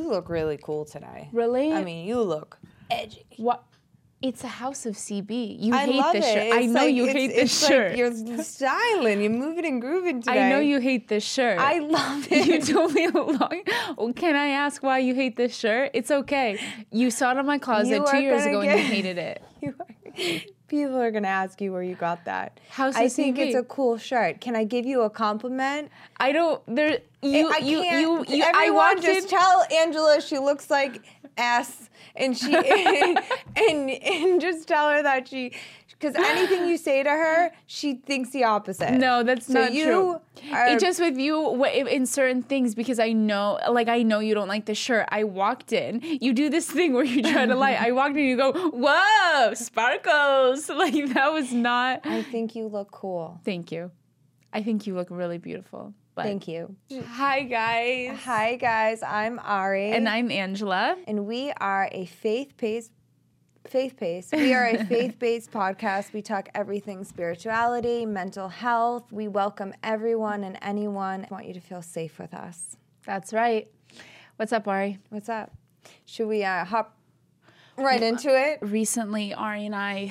You look really cool today. Really? I mean, you look edgy. What? It's a house of CB. You I hate love this it. shirt. It's I know like, you hate this shirt. Like you're styling. You're moving and grooving today. I know you hate this shirt. I love it. You told me well, can I ask why you hate this shirt? It's okay. You saw it in my closet 2 years ago and you hated it. People are going to ask you where you got that. I think it's a cool shirt. Can I give you a compliment? I don't. There. Everyone just tell Angela she looks like ass, and she and just tell her that because anything you say to her, she thinks the opposite. No, that's not true. It's just with you in certain things because I know you don't like the shirt. I walked in. You do this thing where you try to lie. I walked in and you go, whoa, sparkles. Like that was not. I think you look cool. Thank you. I think you look really beautiful. But thank you. Hi, guys. Hi, guys. I'm Ari. And I'm Angela. And we are a faith-based. We are a faith-based podcast. We talk everything spirituality, mental health. We welcome everyone and anyone. I want you to feel safe with us. That's right. What's up, Ari? What's up? Should we hop right into it? Recently, Ari and I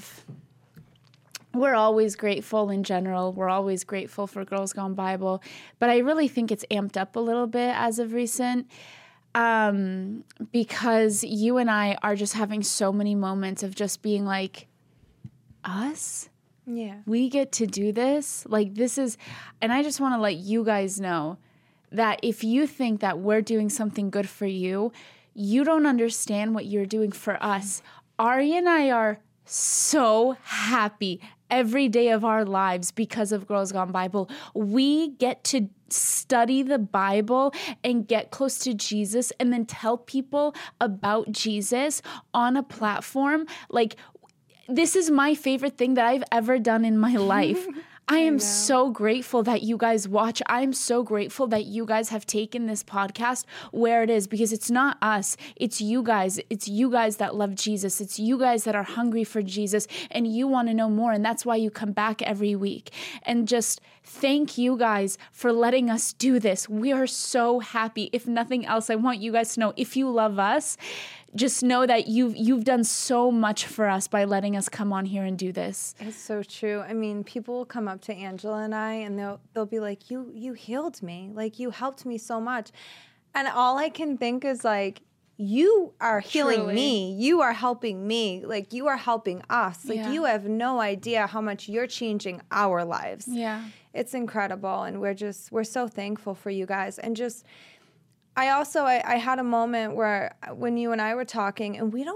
we're always grateful in general. We're always grateful for Girls Gone Bible. But I really think it's amped up a little bit as of recent. Because you and I are just having so many moments of just being like, us? Yeah. We get to do this? Like this is, and I just want to let you guys know that if you think that we're doing something good for you, you don't understand what you're doing for us. Ari and I are so happy every day of our lives because of Girls Gone Bible. We get to study the Bible and get close to Jesus and then tell people about Jesus on a platform. Like, this is my favorite thing that I've ever done in my life. I am so grateful that you guys watch. I'm so grateful that you guys have taken this podcast where it is because it's not us. It's you guys. It's you guys that love Jesus. It's you guys that are hungry for Jesus and you want to know more. And that's why you come back every week. And just thank you guys for letting us do this. We are so happy. If nothing else, I want you guys to know if you love us, just know that you've done so much for us by letting us come on here and do this. It's so true. I mean, people will come up to Angela and I, and they'll be like, "You healed me. Like you helped me so much," and all I can think is like, "You are healing me. You are helping me. Like you are helping us. Like you have no idea how much you're changing our lives." Yeah, it's incredible, and we're so thankful for you guys, and just. I had a moment where when you and I were talking, and we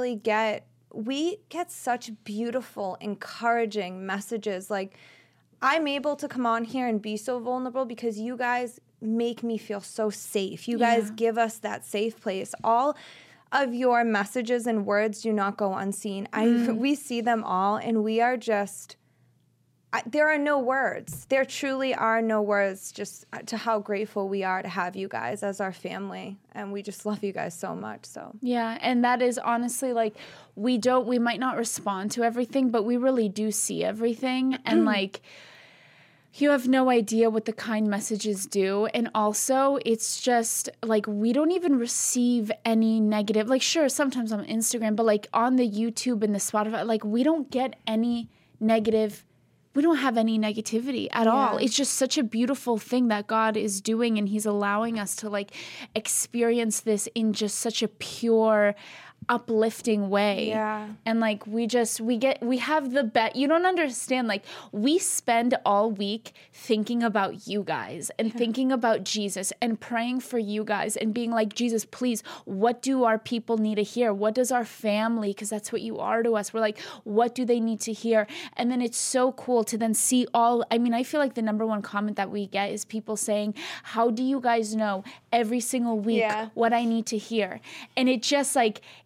get such beautiful, encouraging messages. Like, I'm able to come on here and be so vulnerable because you guys make me feel so safe. You guys give us that safe place. All of your messages and words do not go unseen. We see them all, and we are just... there are no words. There truly are no words just to how grateful we are to have you guys as our family. And we just love you guys so much. So yeah, and that is honestly like we might not respond to everything, but we really do see everything. And like you have no idea what the kind messages do. And also it's just like we don't even receive any negative, like sure, sometimes on Instagram, but like on the YouTube and the Spotify, like we don't get any negative. We don't have any negativity at all. It's just such a beautiful thing that God is doing, and he's allowing us to like experience this in just such a pure, uplifting way. Yeah. And like we have the bet. You don't understand. Like we spend all week thinking about you guys and thinking about Jesus and praying for you guys and being like, Jesus, please, what do our people need to hear? What does our family, because that's what you are to us. We're like, what do they need to hear? And then it's so cool to then see I feel like the number one comment that we get is people saying, how do you guys know every single week what I need to hear? And it just like,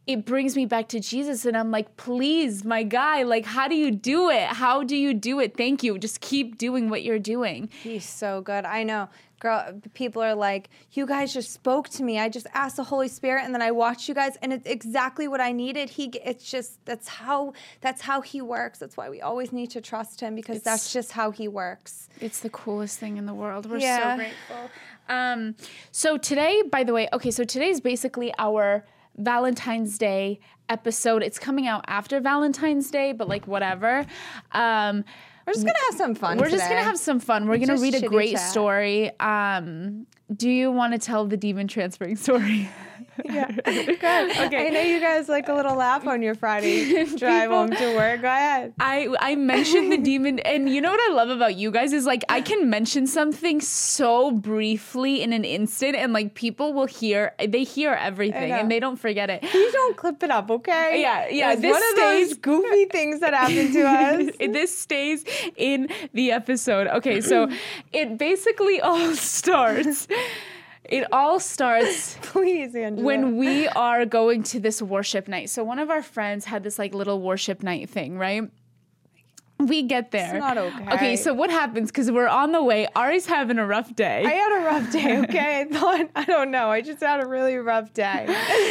it brings me back to Jesus, and I'm like, please, my guy, like, how do you do it? How do you do it? Thank you. Just keep doing what you're doing. He's so good. I know. Girl, people are like, you guys just spoke to me. I just asked the Holy Spirit, and then I watched you guys, and it's exactly what I needed. It's just, that's how he works. That's why we always need to trust him, because that's just how he works. It's the coolest thing in the world. We're so grateful. So today, by the way, so today's basically our Valentine's Day episode. It's coming out after Valentine's Day, but like whatever. We're just going to have some fun We're just going to have some fun. We're going to read a great story. Do you want to tell the demon transferring story? Yeah. Good. Okay. I know you guys like a little laugh on your Friday drive home to work. Go ahead. I mentioned the demon, and you know what I love about you guys is like I can mention something so briefly in an instant, and like people will hear everything and they don't forget it. Please don't clip it up, okay? Yeah. It's one of those goofy things that happen to us. This stays in the episode. Okay, so it basically all starts. It all starts Please, Angela. when we are going to this worship night. So one of our friends had this like little worship night thing, right? We get there. It's not okay. Okay, so what happens? Because we're on the way. Ari's having a rough day. I had a rough day, okay? I don't know. I just had a really rough day.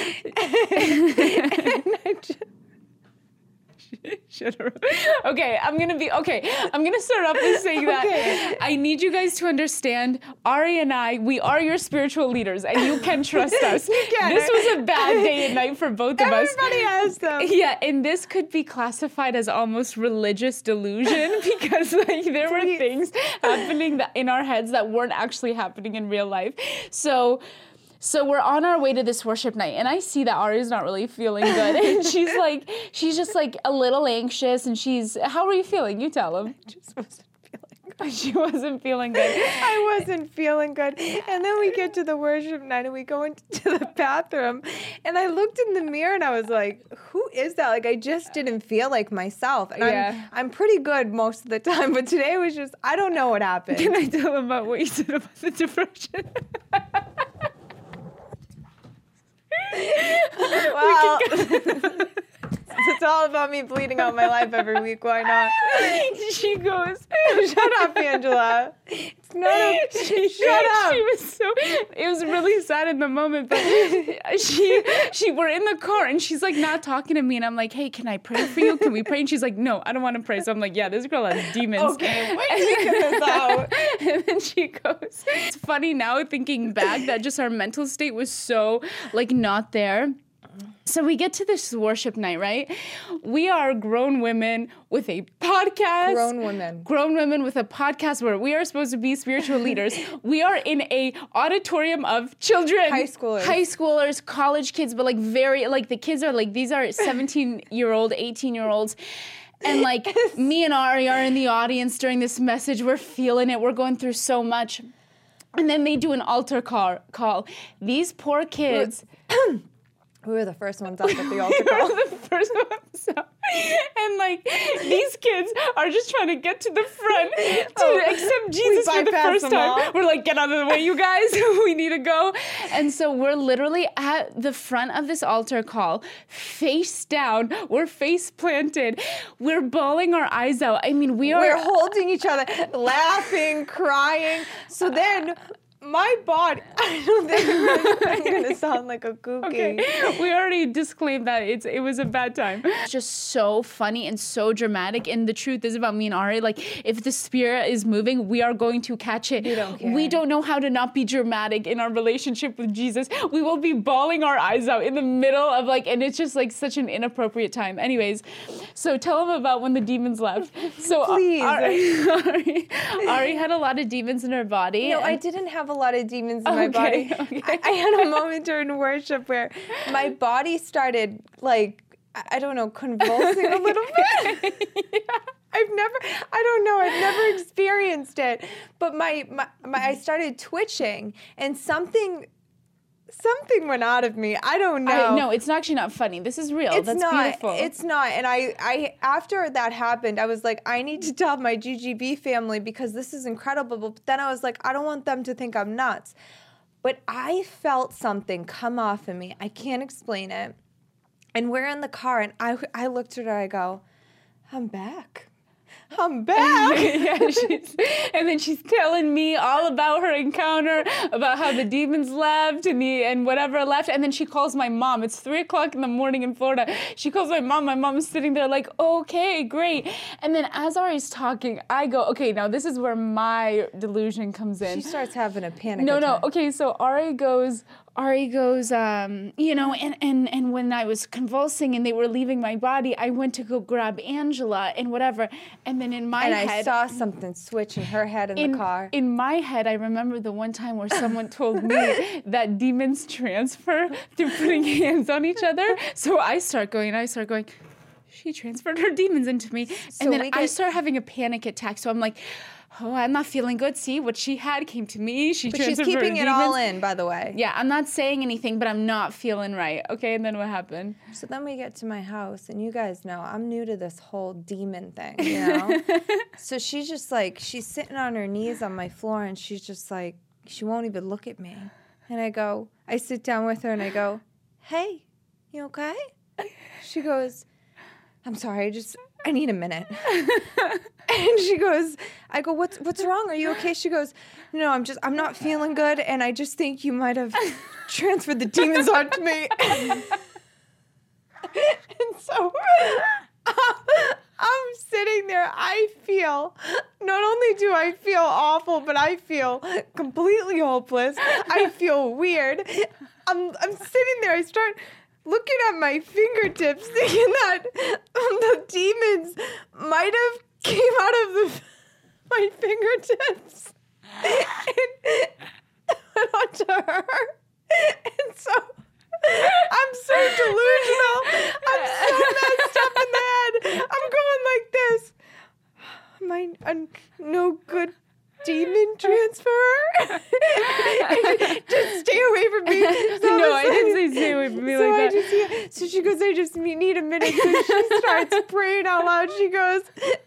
Shut up. Okay, I'm gonna start off with saying that I need you guys to understand, Ari and I, we are your spiritual leaders, and you can trust us. You can. This was a bad day and night for both of us. Everybody has them. Yeah, and this could be classified as almost religious delusion, because like there were things happening in our heads that weren't actually happening in real life. So we're on our way to this worship night, and I see that Ari's not really feeling good, and she's just like a little anxious, and how are you feeling? You tell him. I just wasn't feeling good. She wasn't feeling good. I wasn't feeling good. And then we get to the worship night, and we go into the bathroom, and I looked in the mirror, and I was like, who is that? Like, I just didn't feel like myself. And I'm pretty good most of the time, but today was just, I don't know what happened. Can I tell him about what you said about the depression? Well, it's all about me bleeding out my life every week. Why not? She goes, shut up, Angela. It's not okay. Shut up. It was really sad in the moment, but we're in the car, and she's like not talking to me, and I'm like, hey, can I pray for you? Can we pray? And she's like, no, I don't want to pray. So I'm like, yeah, this girl has demons. Okay, wait till you get this out. And then she goes, it's funny now thinking back that just our mental state was so like not there. So we get to this worship night, right? We are grown women with a podcast. Grown women with a podcast where we are supposed to be spiritual leaders. We are in a auditorium of children. High schoolers, college kids, but like the kids are like, these are 17-year-old, 18-year-olds. And like me and Ari are in the audience during this message. We're feeling it. We're going through so much. And then they do an altar call. These poor kids... We were the first ones up at the altar call. We were the first ones up. And like these kids are just trying to get to the front to accept Jesus for the first time. We're like, get out of the way, you guys. We need to go. And so we're literally at the front of this altar call, face down. We're face planted. We're bawling our eyes out. I mean, we're holding each other, laughing, crying. So then my body, I don't think I'm going to sound like a kooky. Okay. We already disclaimed that it was a bad time. It's just so funny and so dramatic. And the truth is about me and Ari, like if the spirit is moving, we are going to catch it. You don't care. We don't know how to not be dramatic in our relationship with Jesus. We will be bawling our eyes out in the middle of like, and it's just like such an inappropriate time. Anyways, so tell them about when the demons left. So please. Ari had a lot of demons in her body. No, I didn't have a lot of demons in my body. Okay. I had a moment during worship where my body started like, I don't know, convulsing a little bit. Yeah. I've never experienced it. But I started twitching and something went out of me. I don't know. No, it's actually not funny. This is real. That's beautiful. It's not. And I after that happened, I was like, I need to tell my GGB family because this is incredible. But then I was like, I don't want them to think I'm nuts. But I felt something come off of me. I can't explain it. And we're in the car, and I looked at her, I go, I'm back. I'm back. And then she's telling me all about her encounter, about how the demons left and whatever left. And then she calls my mom. It's 3:00 in the morning in Florida. She calls my mom. My mom is sitting there like, okay, great. And then as Ari's talking, I go, okay, now this is where my delusion comes in. She starts having a panic attack. No. Okay, so Ari goes, and when I was convulsing and they were leaving my body, I went to go grab Angela and whatever. And then in my head... I saw something switch in her head in the car. In my head, I remember the one time where someone told me that demons transfer through putting hands on each other. So I start going, she transferred her demons into me. And then I start having a panic attack. So I'm like... oh, I'm not feeling good. See, what she had came to me. She's keeping it all in, by the way. Yeah, I'm not saying anything, but I'm not feeling right. Okay, and then what happened? So then we get to my house, and you guys know I'm new to this whole demon thing, you know? So she's just like, she's sitting on her knees on my floor, and she's just like, she won't even look at me. And I sit down with her, and I go, hey, you okay? She goes, I'm sorry, I need a minute. And she goes, I go, what's wrong? Are you okay? She goes, no, I'm not feeling good, and I just think you might have transferred the demons onto me. And so I'm sitting there. Not only do I feel awful, but I feel completely hopeless. I feel weird. I'm sitting there. I start looking at my fingertips, thinking that the demons might have came out of my fingertips and went onto her. And so I'm so delusional. I'm so messed up in the head. I'm going like this. Am I a no good demon transferer? Just stay away from me. So no, I didn't say stay away from me like that. So she goes, I just need a minute. So she starts praying out loud. She goes,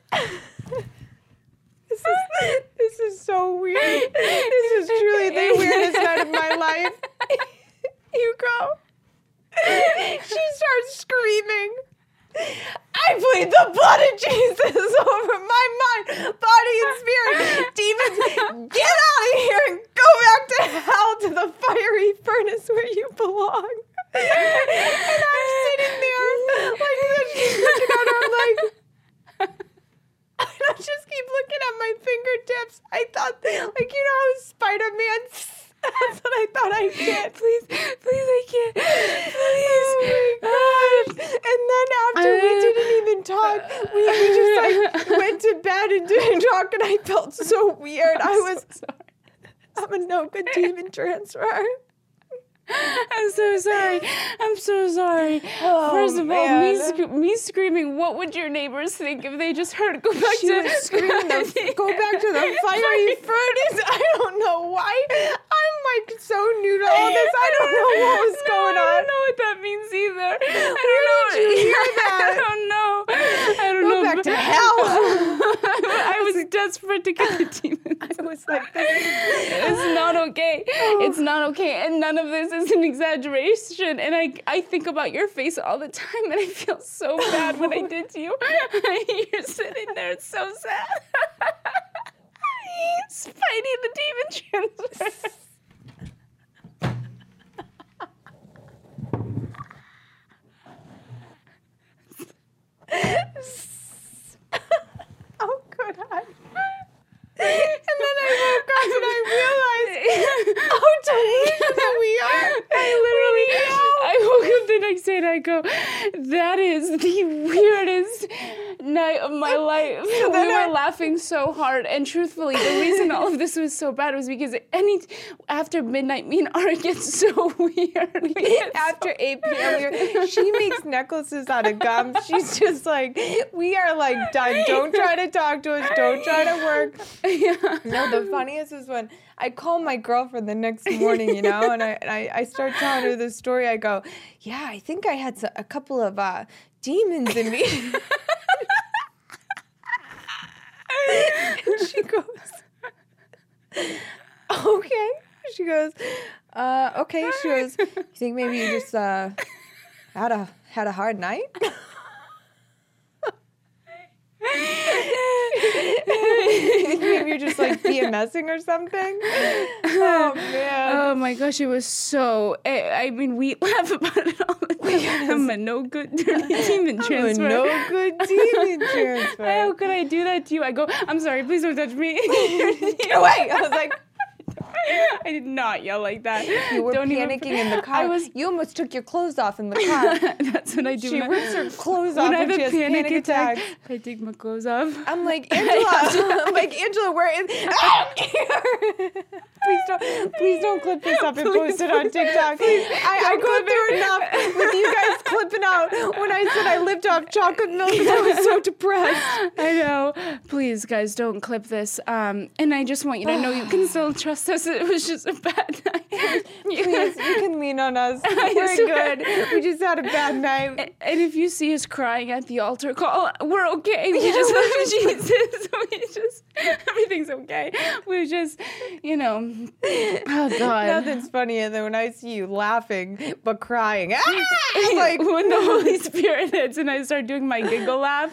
this is so weird. This is truly the weirdest night of my life. You go. She starts screaming. I plead the blood of Jesus over my mind, body, and spirit. Demons, get out of here and go back to hell, to the fiery furnace where you belong. And I'm sitting there like this, just looking at her. I'm like, I just keep looking at my fingertips. I thought, like, you know how Spider-Man, that's what I thought I did. Please, I can't. Please. Oh my gosh. And then after we didn't even talk, we just like went to bed and didn't talk, and I felt so weird. I'm a no good demon transfer. I'm so sorry. Oh, first of all, me screaming, what would your neighbors think if they just heard go back she to was screaming, go back to the fiery furnace. I don't know why. I'm like so new to all this. I don't know what was going on. I don't know what that means either. Where did you hear that? I don't know. Go back to hell. I was desperate to get the demons. I was like, it's not okay. It's not okay. And none of this is an exaggeration. And I think about your face all the time, and I feel so bad what I did to you. You're sitting there. It's so sad. Spidey the demon transfer. oh, could I? And then I woke up and I realized how delusional we are. I woke up the next day and I go, that is the weirdest night of my life. We were laughing so hard, and truthfully, the reason all of this was so bad was because after midnight, me and Ari get so weird. After 8 p.m., she makes necklaces out of gum. She's just like, we are like done. Don't try to talk to us. Don't try to work. Yeah. No, the funniest is when I call my girlfriend the next morning, you know, and I start telling her this story. I go, yeah, I think I had a couple of demons in me. And she goes, okay. She goes, okay. She goes, you think maybe you just had Had a hard night? Maybe you're just like PMSing or something. Oh man. Oh my gosh, it was so. I mean, we laugh about it all the time. I'm a no good demon transfer. I'm a no good demon transfer. How could I do that to you? I go, I'm sorry, please don't touch me. Get away. I was like, I did not yell like that. You were panicking in the car. You almost took your clothes off in the car. That's what I do. She rips her clothes off when she has panic attacks. I take my clothes off. I'm like, Angela, where is... Please don't clip this up and post it on TikTok. I go through enough with you guys clipping out when I said I lived off chocolate milk because I was so depressed. I know. Please, guys, don't clip this. And I just want you to know you can still trust us. It was just a bad night. Please, you can lean on us. We're good. We just had a bad night. And if you see us crying at the altar call, we're okay. We just love Jesus. Everything's okay. We just, oh God. Nothing's funnier than when I see you laughing but crying. Like when the Holy Spirit hits and I start doing my giggle laugh.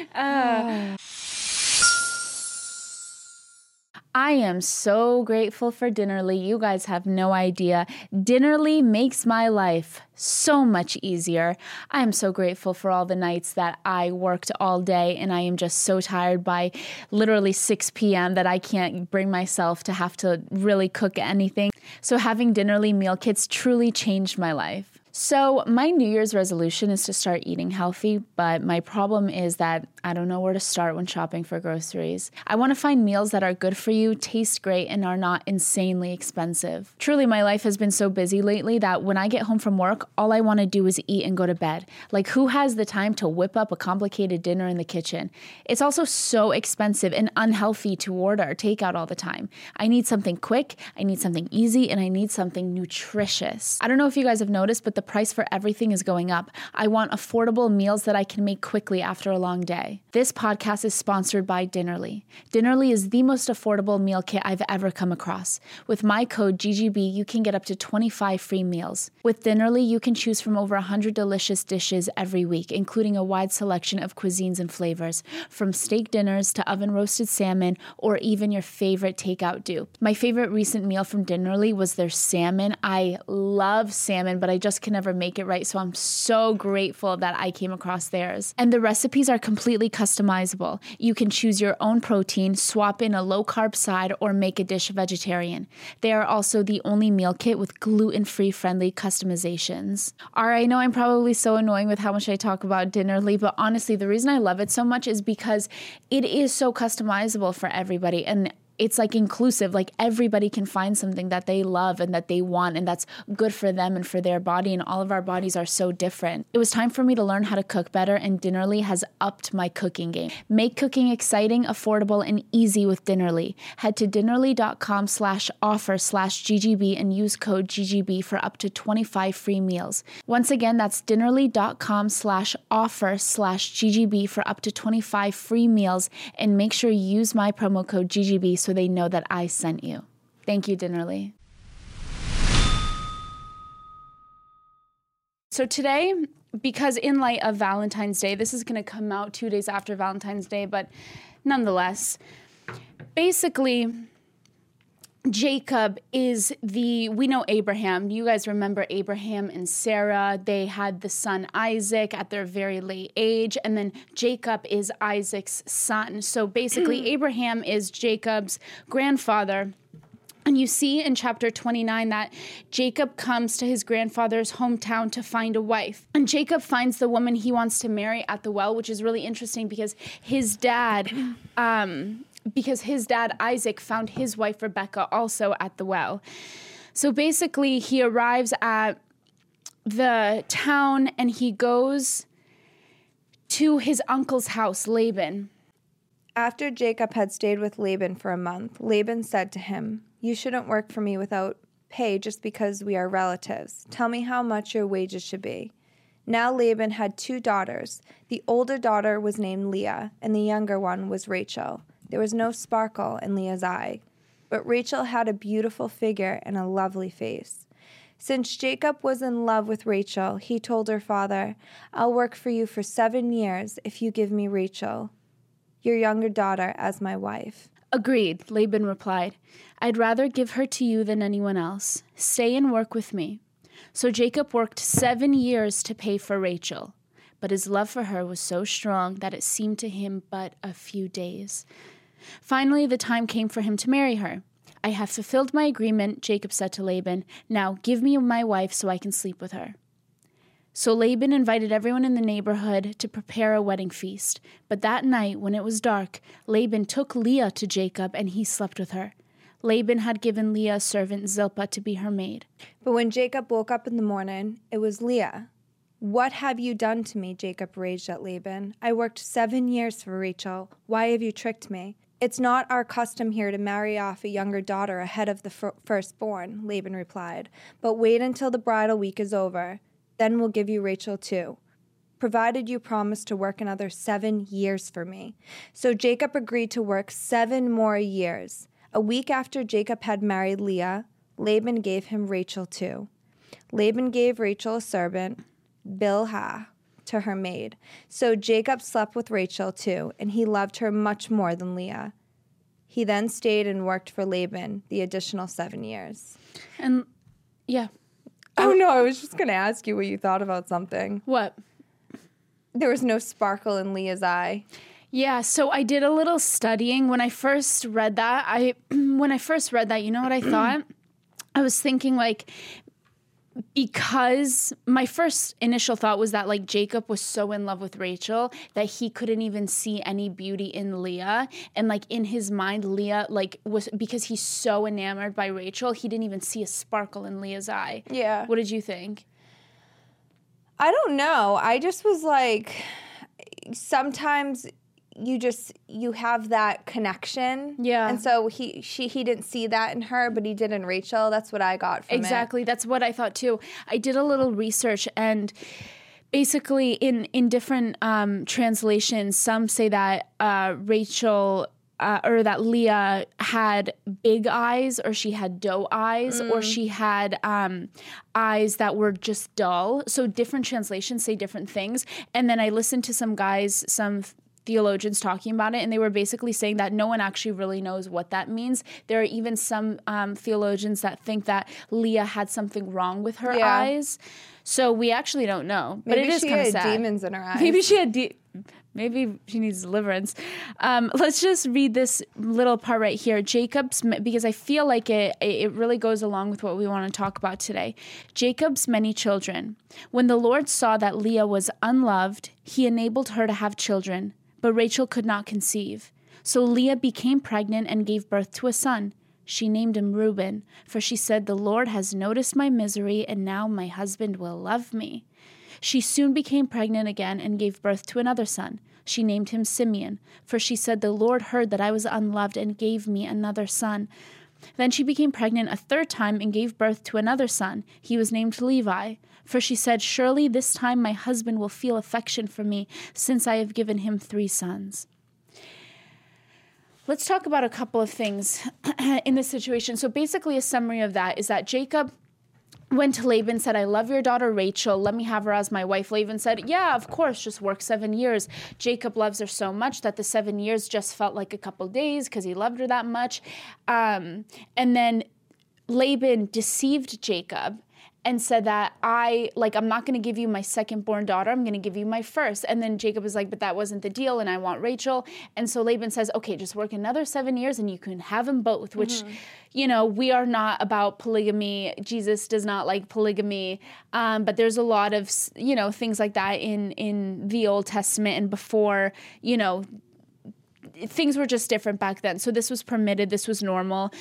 I am so grateful for Dinnerly. You guys have no idea. Dinnerly makes my life so much easier. I am so grateful for all the nights that I worked all day and I am just so tired by literally 6 p.m. that I can't bring myself to have to really cook anything. So having Dinnerly meal kits truly changed my life. So my New Year's resolution is to start eating healthy, but my problem is that I don't know where to start when shopping for groceries. I want to find meals that are good for you, taste great, and are not insanely expensive. Truly, my life has been so busy lately that when I get home from work, all I want to do is eat and go to bed. Like, who has the time to whip up a complicated dinner in the kitchen? It's also so expensive and unhealthy to order takeout all the time. I need something quick, I need something easy, and I need something nutritious. I don't know if you guys have noticed, but the price for everything is going up. I want affordable meals that I can make quickly after a long day. This podcast is sponsored by Dinnerly. Dinnerly is the most affordable meal kit I've ever come across. With my code GGB, you can get up to 25 free meals. With Dinnerly, you can choose from over 100 delicious dishes every week, including a wide selection of cuisines and flavors, from steak dinners to oven-roasted salmon, or even your favorite takeout dupe. My favorite recent meal from Dinnerly was their salmon. I love salmon, but I just can never make it right, so I'm so grateful that I came across theirs. And the recipes are completely customizable. You can choose your own protein, swap in a low-carb side, or make a dish vegetarian. They are also the only meal kit with gluten-free friendly customizations. I know I'm probably so annoying with how much I talk about Dinnerly, but honestly, the reason I love it so much is because it is so customizable for everybody, and it's like inclusive, like everybody can find something that they love and that they want and that's good for them and for their body, and all of our bodies are so different. It was time for me to learn how to cook better, and Dinnerly has upped my cooking game. Make cooking exciting, affordable, and easy with Dinnerly. Head to dinnerly.com/offer/GGB and use code GGB for up to 25 free meals. Once again, that's dinnerly.com/offer/GGB for up to 25 free meals, and make sure you use my promo code GGB so they know that I sent you. Thank you, Dinnerly. So today, because in light of Valentine's Day, this is going to come out 2 days after Valentine's Day, but nonetheless, basically, Jacob is we know Abraham. You guys remember Abraham and Sarah. They had the son Isaac at their very late age, and then Jacob is Isaac's son. So basically, Abraham is Jacob's grandfather. And you see in chapter 29 that Jacob comes to his grandfather's hometown to find a wife. And Jacob finds the woman he wants to marry at the well, which is really interesting because his dad Isaac found his wife Rebecca also at the well. So basically he arrives at the town and he goes to his uncle's house, Laban. After Jacob had stayed with Laban for a month, Laban said to him, "You shouldn't work for me without pay just because we are relatives. Tell me how much your wages should be." Now Laban had 2 daughters. The older daughter was named Leah, and the younger one was Rachel. There was no sparkle in Leah's eye, but Rachel had a beautiful figure and a lovely face. Since Jacob was in love with Rachel, he told her father, "I'll work for you for 7 years if you give me Rachel, your younger daughter, as my wife." Agreed, Laban replied. "I'd rather give her to you than anyone else. Stay and work with me." So Jacob worked 7 years to pay for Rachel, but his love for her was so strong that it seemed to him but a few days. Finally, the time came for him to marry her. "I have fulfilled my agreement," Jacob said to Laban. "Now give me my wife so I can sleep with her." So Laban invited everyone in the neighborhood to prepare a wedding feast. But that night, when it was dark, Laban took Leah to Jacob and he slept with her. Laban had given Leah a servant, Zilpah, to be her maid. But when Jacob woke up in the morning, it was Leah. "What have you done to me?" Jacob raged at Laban. "I worked 7 years for Rachel. Why have you tricked me?" "It's not our custom here to marry off a younger daughter ahead of the firstborn," Laban replied. "But wait until the bridal week is over. Then we'll give you Rachel too, provided you promise to work another 7 years for me." So Jacob agreed to work 7 more years. A week after Jacob had married Leah, Laban gave him Rachel too. Laban gave Rachel a servant, Bilhah, to her maid. So Jacob slept with Rachel too, and he loved her much more than Leah. He then stayed and worked for Laban the additional 7 years. And, yeah. Oh, no, I was just going to ask you what you thought about something. What? There was no sparkle in Leah's eye. Yeah, so I did a little studying. When I first read that, you know what I thought? I was thinking, like, because my first initial thought was that, like, Jacob was so in love with Rachel that he couldn't even see any beauty in Leah. And, like, in his mind, Leah, like, was, because he's so enamored by Rachel, he didn't even see a sparkle in Leah's eye. Yeah. What did you think? I don't know. I just was like, sometimes you have that connection. Yeah. And so he didn't see that in her, but he did in Rachel. That's what I got from it. Exactly. That's what I thought too. I did a little research, and basically in different translations, some say that Rachel or that Leah had big eyes, or she had doe eyes, or she had eyes that were just dull. So different translations say different things. And then I listened to some theologians talking about it, and they were basically saying that no one actually really knows what that means. There are even some theologians that think that Leah had something wrong with her eyes. So we actually don't know. But Maybe it is kind of sad. Maybe she had demons in her eyes. Maybe she needs deliverance. Let's just read this little part right here. Because I feel like it really goes along with what we want to talk about today. Jacob's many children. When the Lord saw that Leah was unloved, he enabled her to have children, but Rachel could not conceive. So Leah became pregnant and gave birth to a son. She named him Reuben, for she said, "The Lord has noticed my misery, and now my husband will love me." She soon became pregnant again and gave birth to another son. She named him Simeon, for she said, "The Lord heard that I was unloved and gave me another son." Then she became pregnant a third time and gave birth to another son. He was named Levi, for she said, "Surely this time my husband will feel affection for me, since I have given him 3 sons." Let's talk about a couple of things in this situation. So basically a summary of that is that Jacob went to Laban, said, "I love your daughter Rachel. Let me have her as my wife." Laban said, "Yeah, of course, just work 7 years." Jacob loves her so much that the 7 years just felt like a couple days because he loved her that much. And then Laban deceived Jacob and said that I'm not going to give you my second-born daughter. I'm going to give you my first. And then Jacob is like, "But that wasn't the deal, and I want Rachel." And so Laban says, "Okay, just work another 7 years and you can have them both," which, we are not about polygamy. Jesus does not like polygamy. But there's a lot of, things like that in the Old Testament and before, things were just different back then. So this was permitted. This was normal.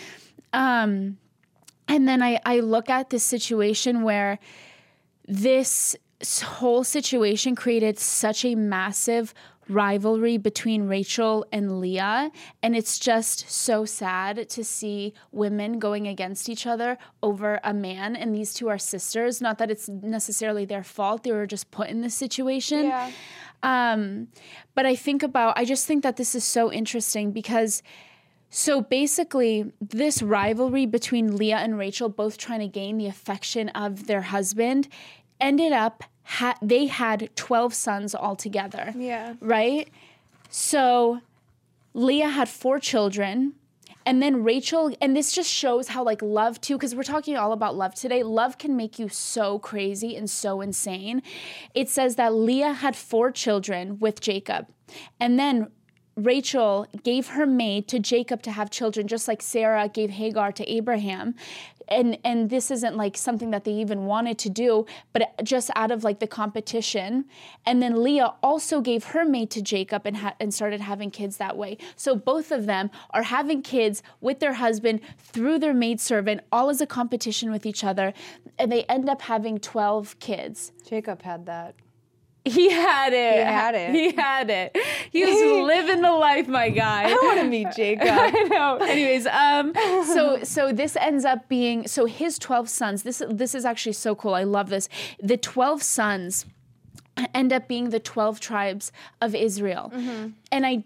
And then I look at this situation where this whole situation created such a massive rivalry between Rachel and Leah. And it's just so sad to see women going against each other over a man. And these two are sisters. Not that it's necessarily their fault. They were just put in this situation. Yeah. But I just think that this is so interesting because So basically, this rivalry between Leah and Rachel, both trying to gain the affection of their husband, ended up, they had 12 sons altogether. Yeah. Right? So Leah had 4 children. And then Rachel, and this just shows how like love too, because we're talking all about love today. Love can make you so crazy and so insane. It says that Leah had 4 children with Jacob. And then Rachel gave her maid to Jacob to have children, just like Sarah gave Hagar to Abraham. And this isn't like something that they even wanted to do, but just out of like the competition. And then Leah also gave her maid to Jacob and started having kids that way. So both of them are having kids with their husband through their maidservant, all as a competition with each other. And they end up having 12 kids. Jacob had that. He had it. He had it. He had it. He was living the life, my guy. I want to meet Jacob. I know. Anyways, so this ends up being, so his 12 sons, this is actually so cool. I love this. The 12 sons end up being the 12 tribes of Israel. Mm-hmm. And I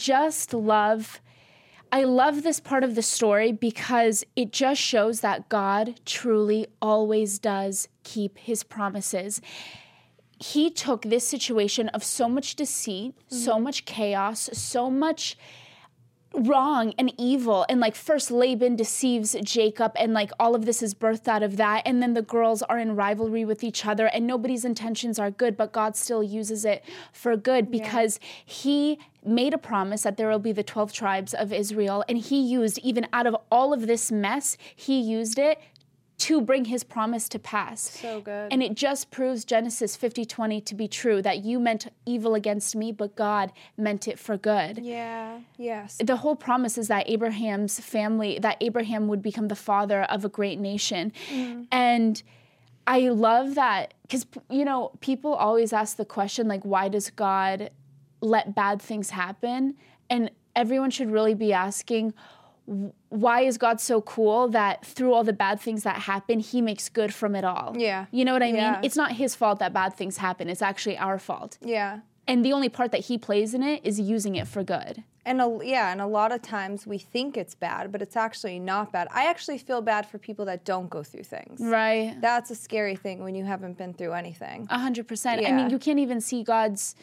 love this part of the story because it just shows that God truly always does keep his promises. He took this situation of so much deceit, so much chaos, so much wrong and evil. And like first Laban deceives Jacob and like all of this is birthed out of that. And then the girls are in rivalry with each other and nobody's intentions are good, but God still uses it for good because he made a promise that there will be the 12 tribes of Israel. And he used, even out of all of this mess, he used it to bring his promise to pass. So good. And it just proves Genesis 50:20 to be true, that you meant evil against me, but God meant it for good. Yeah, yes. The whole promise is that Abraham's family, that Abraham would become the father of a great nation. And I love that because, you know, people always ask the question, like, why does God let bad things happen? And everyone should really be asking, why is God so cool that through all the bad things that happen, he makes good from it all? Yeah. You know what I mean? It's not his fault that bad things happen. It's actually our fault. Yeah. And the only part that he plays in it is using it for good. And a lot of times we think it's bad, but it's actually not bad. I actually feel bad for people that don't go through things. Right. That's a scary thing when you haven't been through anything. 100%. Yeah. I mean, you can't even see God's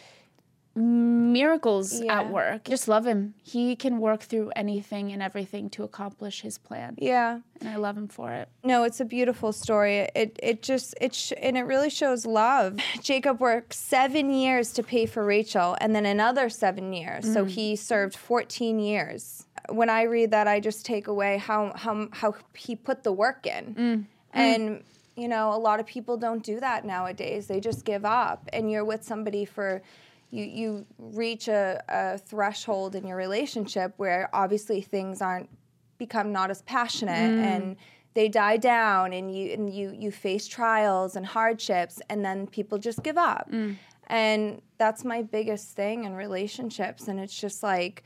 miracles at work. Just love him. He can work through anything and everything to accomplish his plan. Yeah. And I love him for it. No, it's a beautiful story. And it really shows love. Jacob worked 7 years to pay for Rachel and then another 7 years. So he served 14 years. When I read that, I just take away how he put the work in. And you know, a lot of people don't do that nowadays. They just give up. And you're with somebody for you reach a threshold in your relationship where obviously things become not as passionate and they die down and you face trials and hardships and then people just give up. And that's my biggest thing in relationships. And it's just like,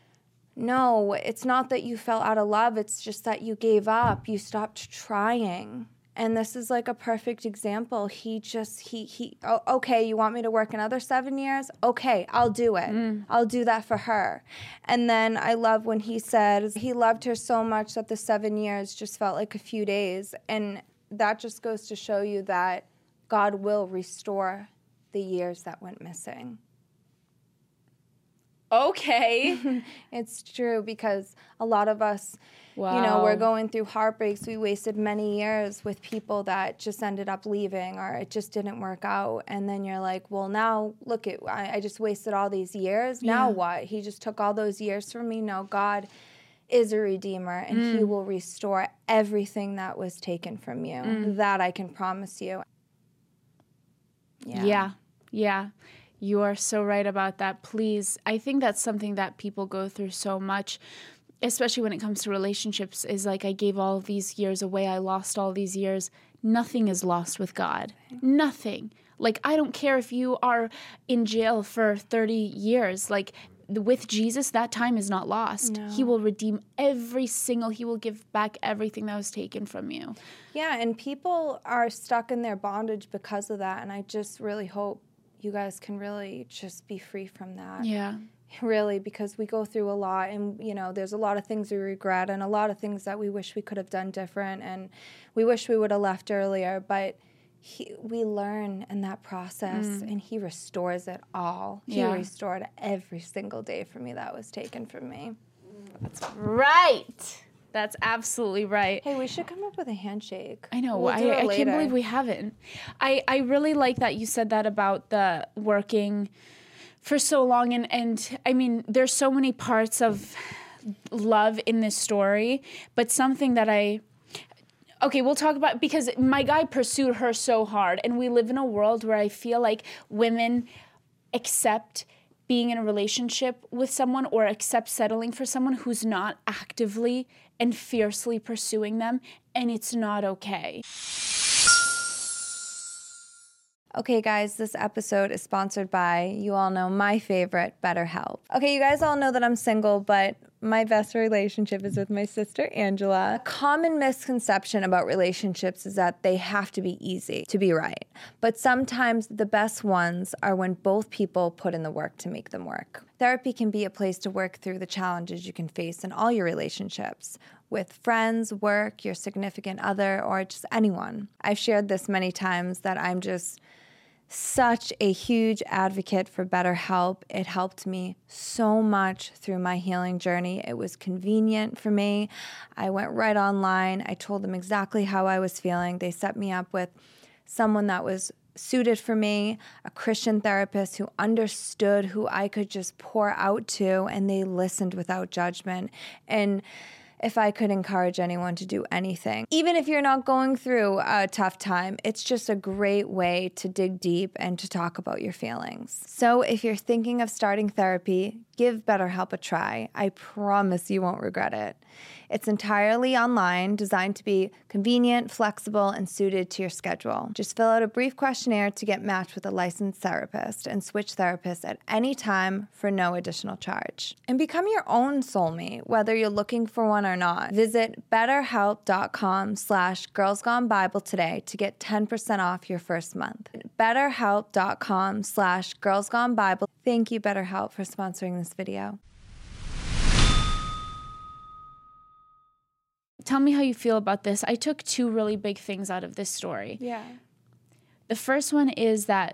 no, it's not that you fell out of love. It's just that you gave up. You stopped trying. And this is like a perfect example. Okay, you want me to work another 7 years? Okay, I'll do it. I'll do that for her. And then I love when he said he loved her so much that the 7 years just felt like a few days. And that just goes to show you that God will restore the years that went missing. Okay. It's true because a lot of us, wow. you know, we're going through heartbreaks. We wasted many years with people that just ended up leaving or it just didn't work out. And then you're like, well, now look, I just wasted all these years. Now what? He just took all those years from me. No, God is a redeemer and he will restore everything that was taken from you. That I can promise you. Yeah. You are so right about that. Please, I think that's something that people go through so much, especially when it comes to relationships, is like, I gave all of these years away. I lost all these years. Nothing is lost with God. Nothing. Like, I don't care if you are in jail for 30 years. Like, with Jesus, that time is not lost. No. He will redeem he will give back everything that was taken from you. Yeah, and people are stuck in their bondage because of that. And I just really hope you guys can really just be free from that. Yeah. Really, because we go through a lot, and there's a lot of things we regret and a lot of things that we wish we could have done different, and we wish we would have left earlier, but we learn in that process, and he restores it all. He restored every single day for me that was taken from me. That's right. That's absolutely right. Hey, we should come up with a handshake. I know. I can't believe we haven't. I really like that you said that about the working for so long. And I mean, there's so many parts of love in this story, but something that we'll talk about, because my guy pursued her so hard, and we live in a world where I feel like women accept being in a relationship with someone or accept settling for someone who's not actively and fiercely pursuing them, and it's not okay. Okay, guys, this episode is sponsored by, you all know, my favorite, BetterHelp. Okay, you guys all know that I'm single, but my best relationship is with my sister, Angela. A common misconception about relationships is that they have to be easy to be right. But sometimes the best ones are when both people put in the work to make them work. Therapy can be a place to work through the challenges you can face in all your relationships, with friends, work, your significant other, or just anyone. I've shared this many times that I'm just such a huge advocate for BetterHelp. It helped me so much through my healing journey. It was convenient for me. I went right online. I told them exactly how I was feeling. They set me up with someone that was suited for me, a Christian therapist who understood, who I could just pour out to, and they listened without judgment. And if I could encourage anyone to do anything, even if you're not going through a tough time, it's just a great way to dig deep and to talk about your feelings. So if you're thinking of starting therapy, give BetterHelp a try. I promise you won't regret it. It's entirely online, designed to be convenient, flexible, and suited to your schedule. Just fill out a brief questionnaire to get matched with a licensed therapist and switch therapists at any time for no additional charge. And become your own soulmate, whether you're looking for one or not. Visit betterhelp.com/girlsgonebible today to get 10% off your first month. betterhelp.com/girlsgonebible. Thank you, BetterHelp, for sponsoring this video. Tell me how you feel about this. I took two really big things out of this story. Yeah. The first one is that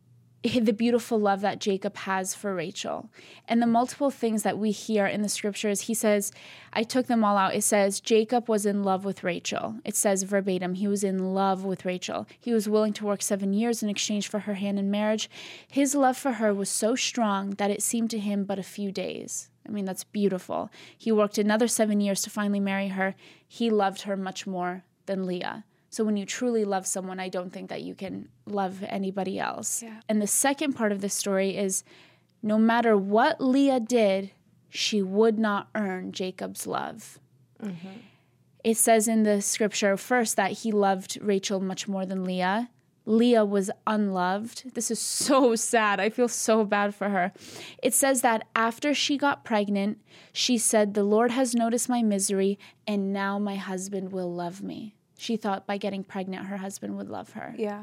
the beautiful love that Jacob has for Rachel, and the multiple things that we hear in the scriptures. He says, I took them all out. It says Jacob was in love with Rachel. It says verbatim, he was in love with Rachel. He was willing to work 7 years in exchange for her hand in marriage. His love for her was so strong that it seemed to him but a few days. I mean, that's beautiful. He worked another 7 years to finally marry her. He loved her much more than Leah. So when you truly love someone, I don't think that you can love anybody else. Yeah. And the second part of this story is, no matter what Leah did, she would not earn Jacob's love. Mm-hmm. It says in the scripture first that he loved Rachel much more than Leah. Leah was unloved. This is so sad. I feel so bad for her. It says that after she got pregnant, she said, the Lord has noticed my misery, and now my husband will love me. She thought by getting pregnant, her husband would love her. Yeah.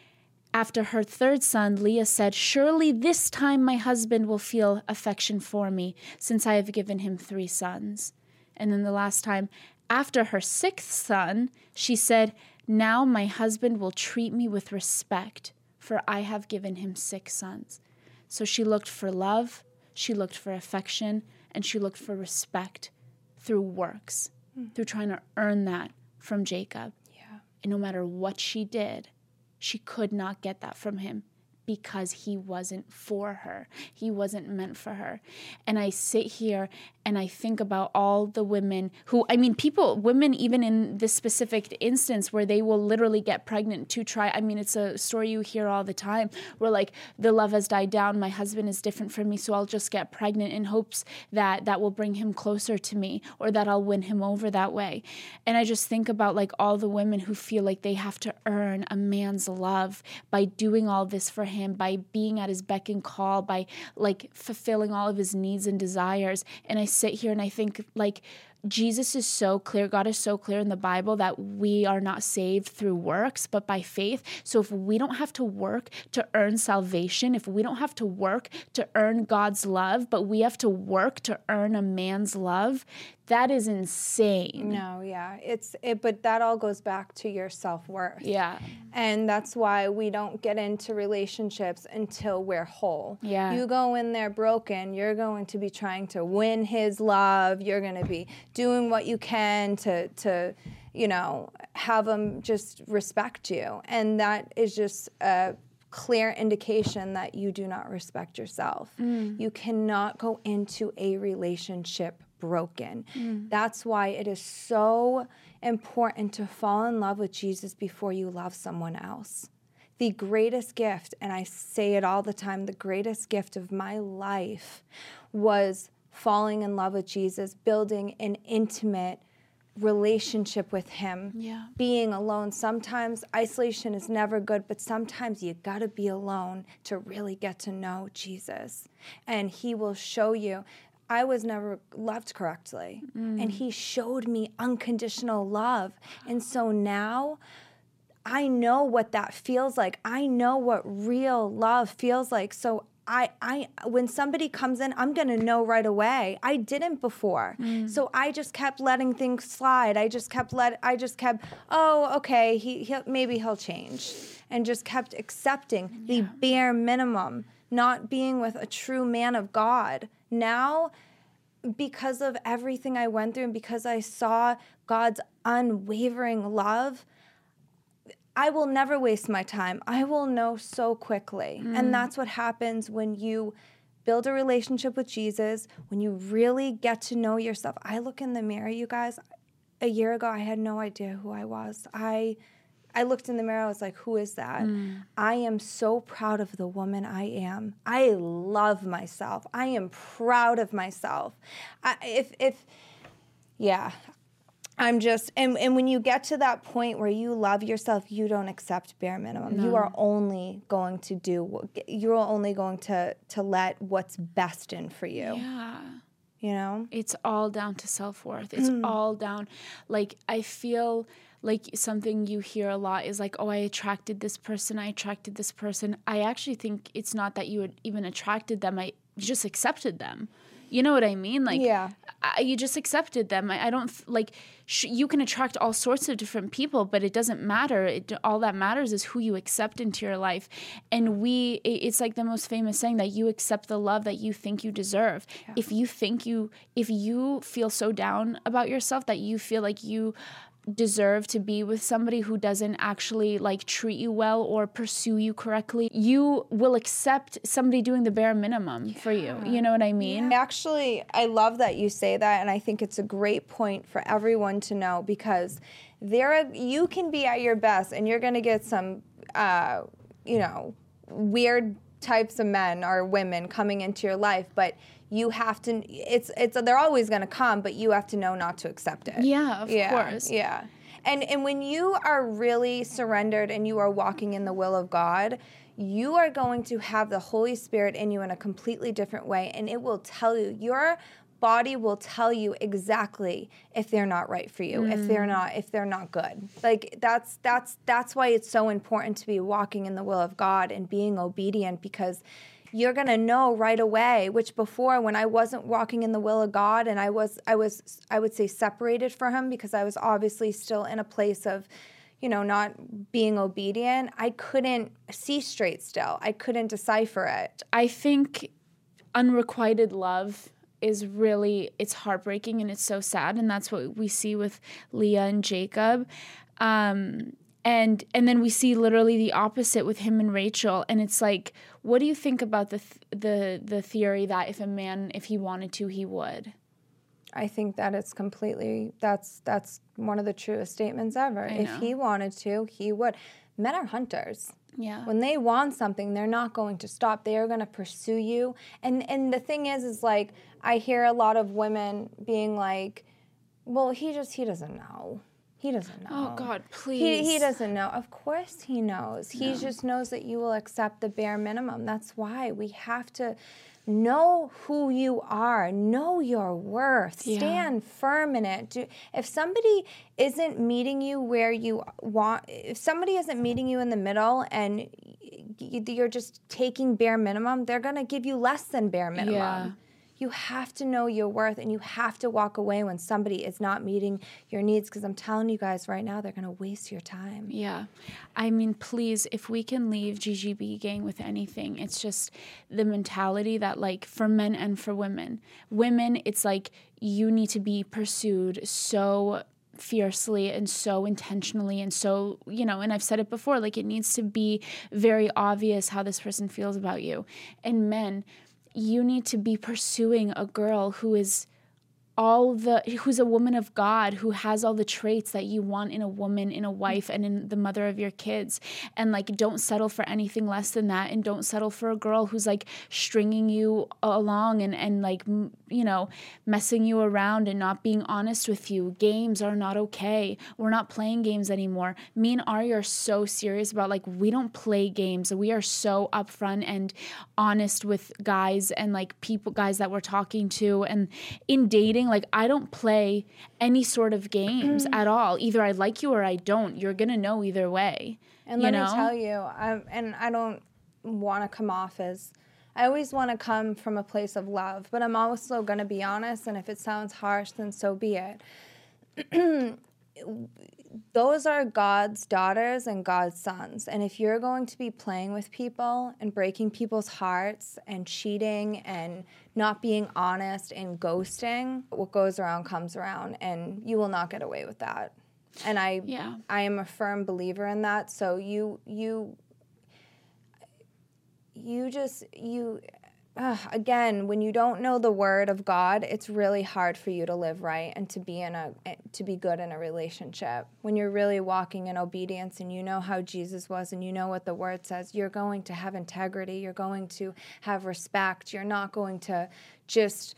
After her third son, Leah said, surely this time my husband will feel affection for me, since I have given him 3 sons. And then the last time, after her 6th son, she said, now my husband will treat me with respect, for I have given him 6 sons. So she looked for love, she looked for affection, and she looked for respect through works, through trying to earn that from Jacob. Yeah. And no matter what she did, she could not get that from him because he wasn't for her. He wasn't meant for her. And I sit here and I think about all the women who, women even in this specific instance where they will literally get pregnant to try. I mean, it's a story you hear all the time where like the love has died down. My husband is different from me, so I'll just get pregnant in hopes that that will bring him closer to me or that I'll win him over that way. And I just think about like all the women who feel like they have to earn a man's love by doing all this for him, by being at his beck and call, by like fulfilling all of his needs and desires. And I sit here and I think like Jesus is so clear, God is so clear in the Bible that we are not saved through works, but by faith. So if we don't have to work to earn salvation, if we don't have to work to earn God's love, but we have to work to earn a man's love, that is insane. No, yeah. But that all goes back to your self-worth. Yeah. And that's why we don't get into relationships until we're whole. Yeah. You go in there broken, you're going to be trying to win his love. You're going to be doing what you can to have him just respect you. And that is just a clear indication that you do not respect yourself. You cannot go into a relationship broken. That's why it is so important to fall in love with Jesus before you love someone else. The greatest gift, and I say it all the time, the greatest gift of my life was falling in love with Jesus, building an intimate relationship with him, being alone. Sometimes isolation is never good, but sometimes you gotta be alone to really get to know Jesus. And he will show you. I was never loved correctly, and he showed me unconditional love. And so now I know what that feels like. I know what real love feels like. So I when somebody comes in, I'm going to know right away. I didn't before. So I just kept letting things slide. I just kept, oh, okay, maybe he'll change. And just kept accepting the bare minimum, not being with a true man of God. Now, because of everything I went through and because I saw God's unwavering love, I will never waste my time. I will know so quickly. And that's what happens when you build a relationship with Jesus, when you really get to know yourself. I look in the mirror, you guys. A year ago, I had no idea who I was. I looked in the mirror, I was like, who is that? I am so proud of the woman I am. I love myself. I am proud of myself. I'm just, and when you get to that point where you love yourself, you don't accept bare minimum. No. You are only going to let what's best in for you. Yeah. You know? It's all down to self-worth. It's all down, like, I feel like something you hear a lot is like, oh, I attracted this person. I actually think it's not that you had even attracted them. You just accepted them. You know what I mean? Like, you just accepted them. I don't, you can attract all sorts of different people, but it doesn't matter. All that matters is who you accept into your life. And it's like the most famous saying that you accept the love that you think you deserve. Yeah. If you feel so down about yourself that you feel like you deserve to be with somebody who doesn't actually like treat you well or pursue you correctly, you will accept somebody doing the bare minimum for you. You know what I mean? Yeah. Actually, I love that you say that, and I think it's a great point for everyone to know, because you can be at your best and you're going to get some weird types of men or women coming into your life, but you have to, they're always going to come, but you have to know not to accept it. Yeah, of course. Yeah. And when you are really surrendered and you are walking in the will of God, you are going to have the Holy Spirit in you in a completely different way, and it will tell you, your body will tell you exactly if they're not right for you, if they're not good. Like that's why it's so important to be walking in the will of God and being obedient, because you're going to know right away, which before, when I wasn't walking in the will of God and I would say separated from him, because I was obviously still in a place of, not being obedient, I couldn't see straight still. I couldn't decipher it. I think unrequited love is really, it's heartbreaking and it's so sad. And that's what we see with Leah and Jacob. And then we see literally the opposite with him and Rachel. And it's like, what do you think about the theory that if he wanted to, he would? I think that it's completely, that's one of the truest statements ever. If he wanted to, he would. Men are hunters. Yeah. When they want something, they're not going to stop. They are going to pursue you. And the thing is like, I hear a lot of women being like, well, he doesn't know. He doesn't know. Oh, God, please. He doesn't know. Of course he knows. He just knows that you will accept the bare minimum. That's why we have to know who you are, know your worth, stand firm in it. If somebody isn't meeting you where you want, if somebody isn't meeting you in the middle and you're just taking bare minimum, they're going to give you less than bare minimum. Yeah. You have to know your worth, and you have to walk away when somebody is not meeting your needs, because I'm telling you guys right now, they're going to waste your time. Yeah. I mean, please, if we can leave GGB Gang with anything, it's just the mentality that, like, for men and for women, it's like you need to be pursued so fiercely and so intentionally and so, you know, and I've said it before, like, it needs to be very obvious how this person feels about you. And men, you need to be pursuing a girl who is who's a woman of God, who has all the traits that you want in a woman, in a wife, and in the mother of your kids. And, like, don't settle for anything less than that. And don't settle for a girl who's, like, stringing you along and like, you know, messing you around and not being honest with you. Games are not okay. We're not playing games anymore. Me and Ari are so serious about, like, we don't play games. We are so upfront and honest with guys and, like, guys that we're talking to. And in dating, like, I don't play any sort of games at all. Either I like you or I don't. You're going to know either way. And let me tell you, and I don't want to come off as, I always want to come from a place of love, but I'm also going to be honest, and if it sounds harsh, then so be it. Those are God's daughters and God's sons. And if you're going to be playing with people and breaking people's hearts and cheating and not being honest and ghosting, what goes around comes around, and you will not get away with that. And I am a firm believer in that. So again, when you don't know the word of God, it's really hard for you to live right and to be good in a relationship. When you're really walking in obedience and you know how Jesus was and you know what the word says, you're going to have integrity. You're going to have respect. You're not going to just,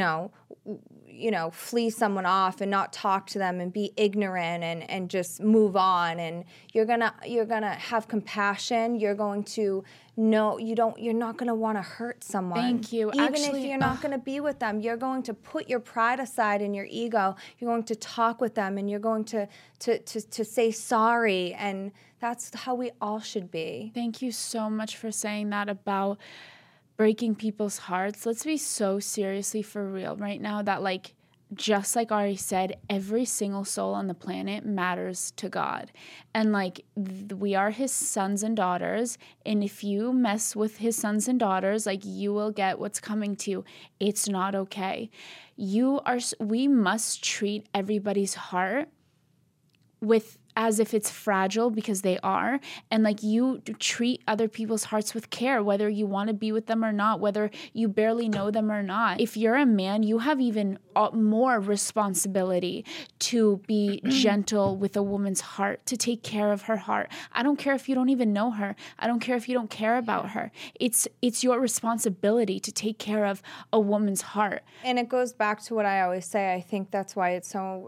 flee someone off and not talk to them and be ignorant and just move on. And you're gonna have compassion. You're going to know you're not gonna want to hurt someone. Thank you. Even if you're not gonna be with them, you're going to put your pride aside and your ego. You're going to talk with them and you're going to say sorry. And that's how we all should be. Thank you so much for saying that about breaking people's hearts. Let's be so seriously for real right now that, like, just like Ari said, every single soul on the planet matters to God. And, like, we are his sons and daughters. And if you mess with his sons and daughters, like, you will get what's coming to you. It's not okay. We must treat everybody's heart as if it's fragile, because they are. And, like, you treat other people's hearts with care, whether you want to be with them or not, whether you barely know them or not. If you're a man, you have even more responsibility to be gentle with a woman's heart, to take care of her heart. I don't care if you don't even know her. I don't care if you don't care about her. It's your responsibility to take care of a woman's heart. And it goes back to what I always say. I think that's why it's so...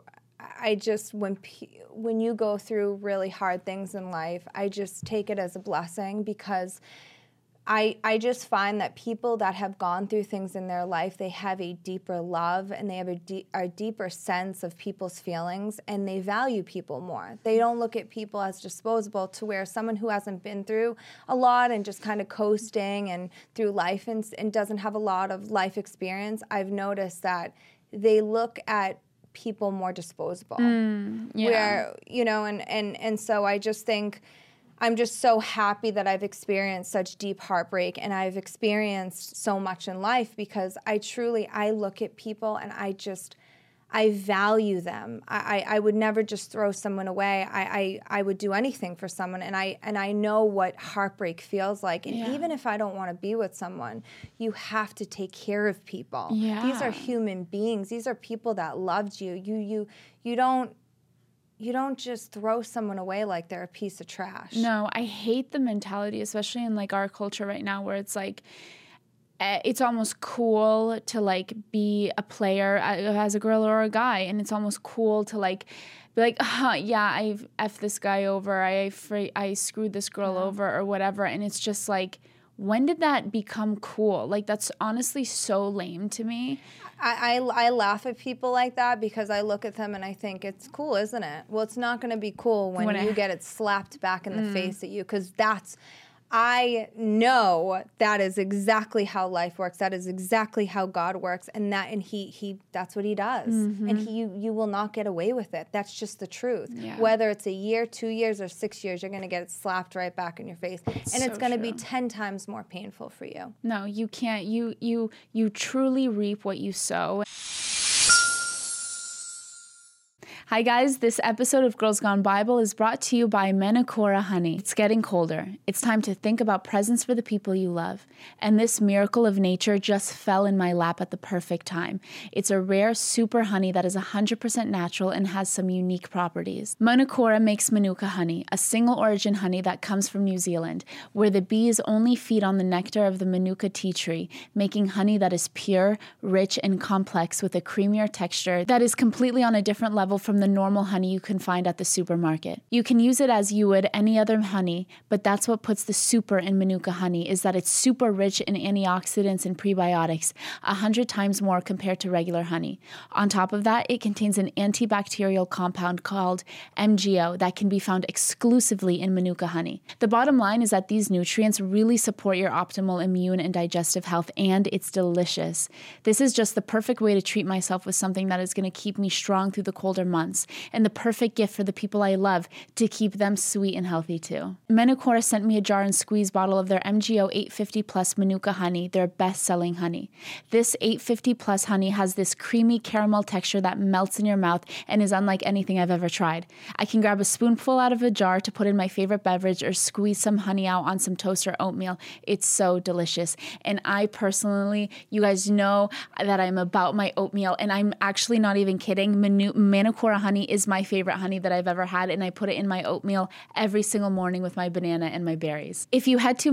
when you go through really hard things in life, I just take it as a blessing, because I just find that people that have gone through things in their life, they have a deeper love and they have a deeper sense of people's feelings, and they value people more. They don't look at people as disposable, to where someone who hasn't been through a lot and just kind of coasting and through life and doesn't have a lot of life experience, I've noticed that they look at people more disposable. Where, and so I just think I'm just so happy that I've experienced such deep heartbreak and I've experienced so much in life, because I look at people and I value them. I would never just throw someone away. I would do anything for someone, and I know what heartbreak feels like. And even if I don't want to be with someone, you have to take care of people. Yeah. These are human beings. These are people that loved you. You don't just throw someone away like they're a piece of trash. No, I hate the mentality, especially in, like, our culture right now, where it's like, it's almost cool to, like, be a player as a girl or a guy, and it's almost cool to, like, be like, I've effed this guy over, I screwed this girl over or whatever, and it's just like, When did that become cool? Like, that's honestly so lame to me. I laugh at people like that because I look at them and I think, it's cool, isn't it? Well, it's not going to be cool when you get it slapped back in the face at you, because I know that is exactly how life works. That is exactly how God works, and he that's what he does. And you will not get away with it. That's just the truth. Yeah. Whether it's a year, 2 years, or 6 years, you're going to get it slapped right back in your face, and it's going to be 10 times more painful for you. No, you can't. You truly reap what you sow. Hi guys, this episode of Girls Gone Bible is brought to you by Menakora Honey. It's getting colder. It's time to think about presents for the people you love. And this miracle of nature just fell in my lap at the perfect time. It's a rare super honey that is 100% natural and has some unique properties. Menakora makes Manuka honey, a single origin honey that comes from New Zealand, where the bees only feed on the nectar of the Manuka tea tree, making honey that is pure, rich, and complex with a creamier texture that is completely on a different level from the normal honey you can find at the supermarket. You can use it as you would any other honey, but that's what puts the super in Manuka honey, is that it's super rich in antioxidants and prebiotics, 100 times more compared to regular honey. On top of that, it contains an antibacterial compound called MGO that can be found exclusively in Manuka honey. The bottom line is that these nutrients really support your optimal immune and digestive health, and it's delicious. This is just the perfect way to treat myself with something that is going to keep me strong through the colder months, and the perfect gift for the people I love to keep them sweet and healthy too. Menakora sent me a jar and squeeze bottle of their MGO 850 Plus Manuka honey, their best-selling honey. This 850 Plus honey has this creamy caramel texture that melts in your mouth and is unlike anything I've ever tried. I can grab a spoonful out of a jar to put in my favorite beverage or squeeze some honey out on some toast or oatmeal. It's so delicious. And I personally, you guys know that I'm about my oatmeal, and I'm actually not even kidding. Menakora honey is my favorite honey that I've ever had, and I put it in my oatmeal every single morning with my banana and my berries. If you head to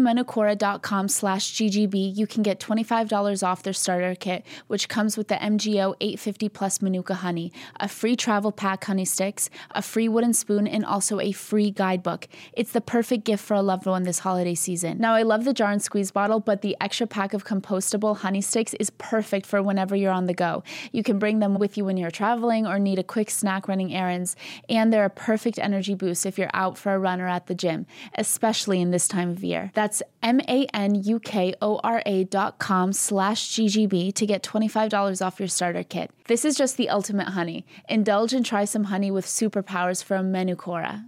menakora.com/GGB, you can get $25 off their starter kit, which comes with the MGO 850 Plus Manuka honey, a free travel pack honey sticks, a free wooden spoon, and also a free guidebook. It's the perfect gift for a loved one this holiday season. Now, I love the jar and squeeze bottle, but the extra pack of compostable honey sticks is perfect for whenever you're on the go. You can bring them with you when you're traveling or need a quick snack running errands, and they're a perfect energy boost if you're out for a run or at the gym, especially in this time of year. That's manukora.com/GGB to get $25 off your starter kit. This is just the ultimate honey. Indulge and try some honey with superpowers from Menakora.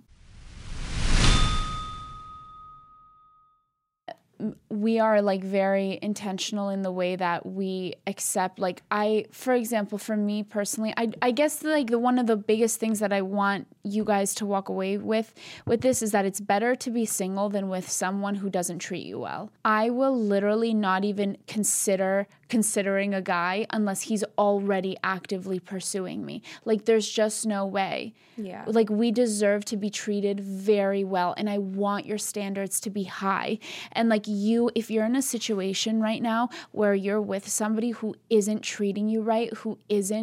We are like very intentional in the way that we accept, like for example, for me personally, I guess like one of the biggest things that I want you guys to walk away with this is that it's better to be single than with someone who doesn't treat you well. I will literally not even considering a guy unless he's already actively pursuing me. Like, there's just no way. Yeah. Like, we deserve to be treated very well, and I want your standards to be high. And like, if you're in a situation right now where you're with somebody who isn't treating you right, who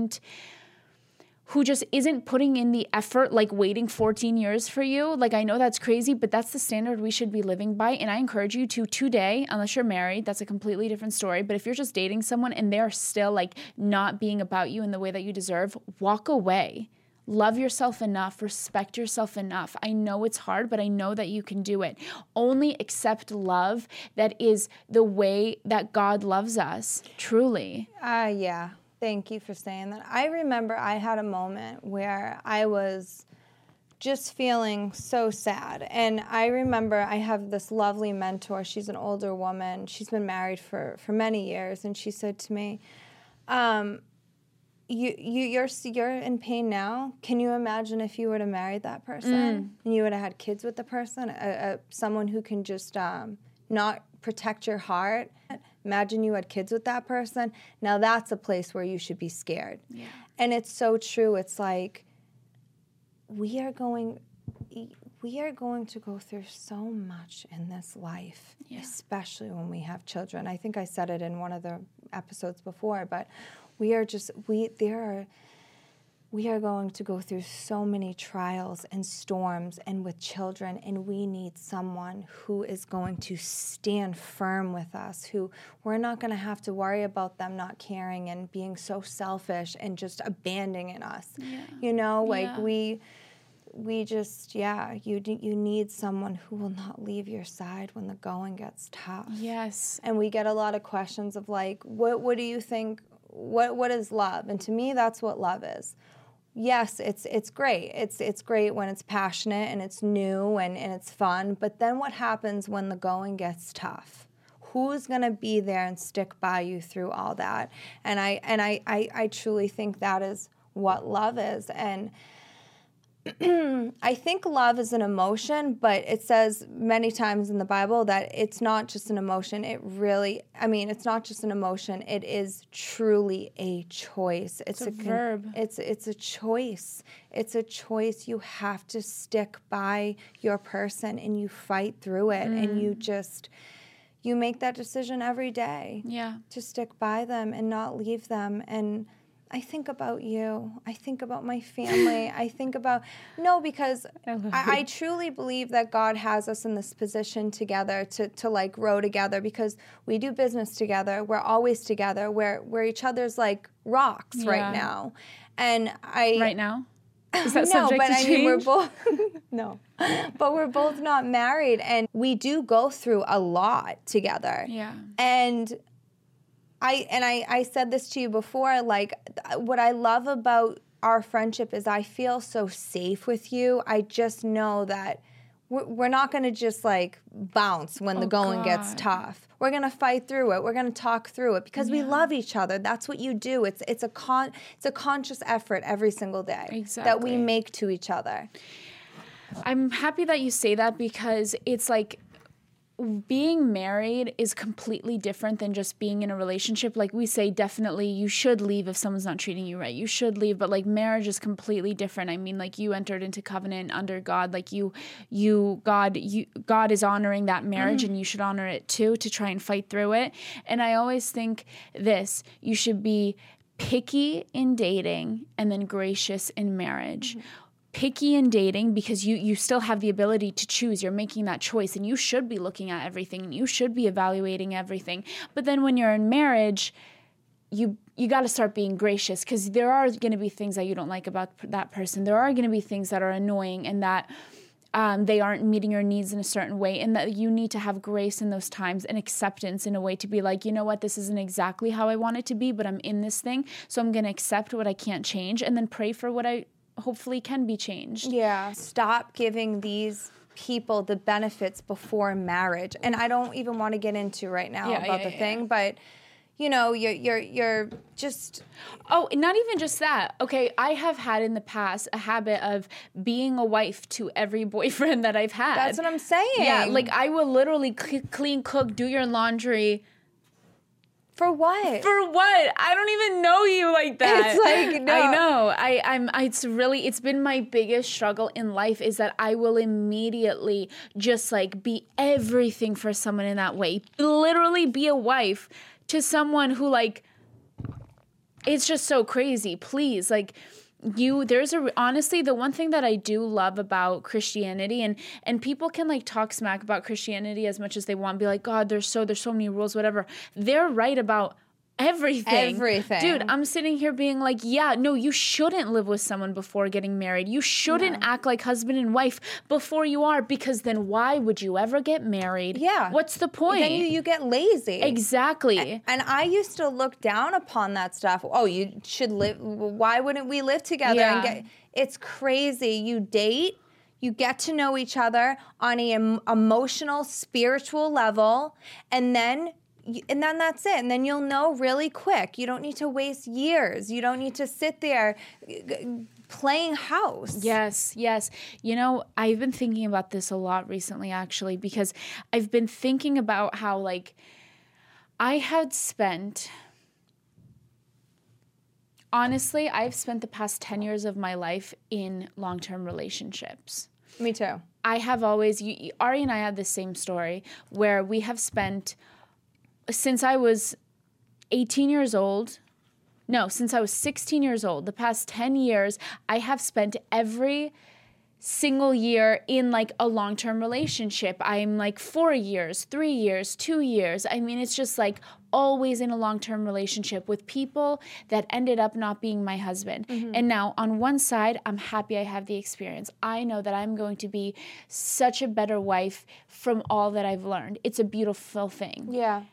just isn't putting in the effort, like waiting 14 years for you. Like, I know that's crazy, but that's the standard we should be living by. And I encourage you to today, unless you're married, that's a completely different story. But if you're just dating someone and they're still like not being about you in the way that you deserve, walk away. Love yourself enough, respect yourself enough. I know it's hard, but I know that you can do it. Only accept love that is the way that God loves us, truly. Yeah. Thank you for saying that. I remember I had a moment where I was just feeling so sad. And I remember I have this lovely mentor. She's an older woman. She's been married for many years. And she said to me, you're in pain now. Can you imagine if you were to marry that person and you would have had kids with the person, someone who can just not protect your heart? Imagine you had kids with that person. Now that's a place where you should be scared. Yeah. And it's so true. It's like we are going to go through so much in this life, especially when we have children. I think I said it in one of the episodes before, but we are going to go through so many trials and storms and with children, and we need someone who is going to stand firm with us, who we're not going to have to worry about them not caring and being so selfish and just abandoning us. You know, like we just, you need someone who will not leave your side when the going gets tough. Yes. And we get a lot of questions of like, what do you think, what is love? And to me, that's what love is. Yes, it's great. It's great when it's passionate and it's new and it's fun. But then what happens when the going gets tough? Who's gonna be there and stick by you through all that? And I truly think that is what love is. And I think love is an emotion, but it says many times in the Bible that it's not just an emotion. It's not just an emotion. It is truly a choice. It's a verb. It's a choice. It's a choice. You have to stick by your person and you fight through it and you make that decision every day. Yeah. To stick by them and not leave them. And I think about you. I think about my family. Because I truly believe that God has us in this position together to like grow together, because we do business together. We're always together. We're each other's like rocks right now. And Right now? Is that subject to change? I mean, we're both no, but we're both not married, and we do go through a lot together. Yeah. And I said this to you before, like, what I love about our friendship is I feel so safe with you. I just know that we're not going to just, like, bounce when the going gets tough. We're going to fight through it. We're going to talk through it because we love each other. That's what you do. It's a conscious effort every single day that we make to each other. I'm happy that you say that, because it's like, being married is completely different than just being in a relationship. Like we say, definitely you should leave if someone's not treating you right. You should leave, but like marriage is completely different. I mean, like you entered into covenant under God. Like God is honoring that marriage, and you should honor it too, to try and fight through it. And I always think this: you should be picky in dating and then gracious in marriage. Picky in dating because you still have the ability to choose. You're making that choice, and you should be looking at everything, and you should be evaluating everything. But then when you're in marriage, you got to start being gracious, because there are going to be things that you don't like about that person. There are going to be things that are annoying, and that they aren't meeting your needs in a certain way, and that you need to have grace in those times and acceptance in a way to be like, you know what, this isn't exactly how I want it to be, but I'm in this thing, so I'm going to accept what I can't change, and then pray for what I hopefully can be changed. Yeah. Stop giving these people the benefits before marriage. And I don't even want to get into right now about the thing, but you know, you're just... Oh, not even just that. Okay, I have had in the past a habit of being a wife to every boyfriend that I've had. That's what I'm saying. Yeah, like I will literally clean, cook, do your laundry. For what? For what? I don't even know you like that. It's like, no. I know. It's been my biggest struggle in life, is that I will immediately just like be everything for someone in that way. Literally be a wife to someone who, like, it's just so crazy. Please, like, honestly, the one thing that I do love about Christianity, and people can like talk smack about Christianity as much as they want, be like, God, there's so many rules, whatever. They're right about everything. Dude, I'm sitting here being like, yeah, no, you shouldn't live with someone before getting married. You shouldn't act like husband and wife before you are, because then why would you ever get married? Yeah. What's the point? Then you get lazy. Exactly. And I used to look down upon that stuff. Oh, you should live. Why wouldn't we live together? Yeah. It's crazy. You date. You get to know each other on an emotional, spiritual level, and then that's it. And then you'll know really quick. You don't need to waste years. You don't need to sit there playing house. Yes. You know, I've been thinking about this a lot recently, actually, because I've been thinking about how, like, I've spent the past 10 years of my life in long-term relationships. Me too. I have always, Ari and I had the same story, where we have spent... Since I was 18 years old, No, since I was 16 years old. The past 10 years, I have spent every single year in like a long-term relationship. I'm like 4 years, 3 years, 2 years. I mean, it's just like always in a long-term relationship with people that ended up not being my husband. And now on one side, I'm happy I have the experience. I know that I'm going to be such a better wife from all that I've learned. It's a beautiful thing. Yeah.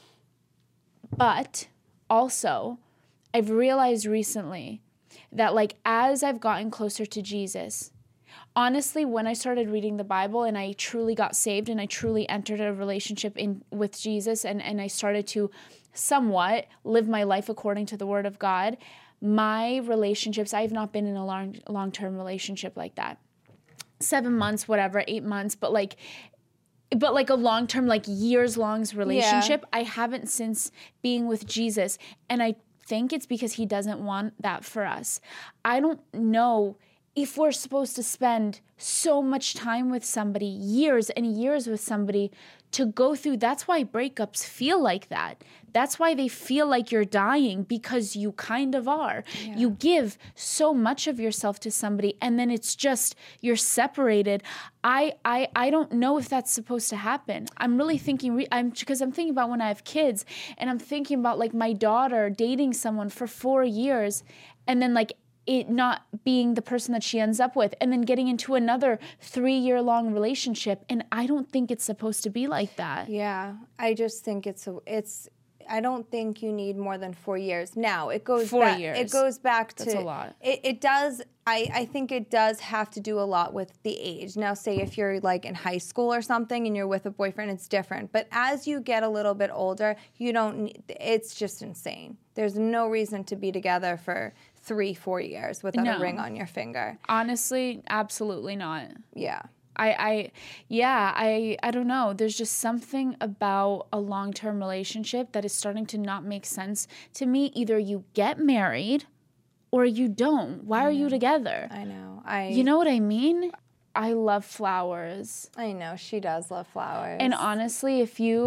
But also, I've realized recently that like as I've gotten closer to Jesus, honestly, when I started reading the Bible and I truly got saved and I truly entered a relationship with Jesus and I started to somewhat live my life according to the Word of God, my relationships, I have not been in a long-term relationship like that. 7 months, whatever, 8 months, but like a long-term, like years-long relationship, I haven't since being with Jesus. And I think it's because he doesn't want that for us. I don't know if we're supposed to spend so much time with somebody, years and years with somebody to go through. That's why breakups feel like that. That's why they feel like you're dying, because you kind of are. Yeah. You give so much of yourself to somebody and then it's just you're separated. I don't know if that's supposed to happen. I'm really thinking, because I'm thinking about when I have kids and I'm thinking about like my daughter dating someone for 4 years and then like it not being the person that she ends up with, and then getting into another 3-year-long relationship. And I don't think it's supposed to be like that. Yeah, I just think I don't think you need more than 4 years. Now, it goes 4 years. It goes back to... That's a lot. It does... I think it does have to do a lot with the age. Now, say if you're like in high school or something and you're with a boyfriend, it's different. But as you get a little bit older, you don't need... It's just insane. There's no reason to be together for 3-4 years without a ring on your finger. Honestly, absolutely not. Yeah. I don't know. There's just something about a long-term relationship that is starting to not make sense to me. Either you get married or you don't. Why are you together? I know. You know what I mean? I love flowers. I know, she does love flowers. And honestly,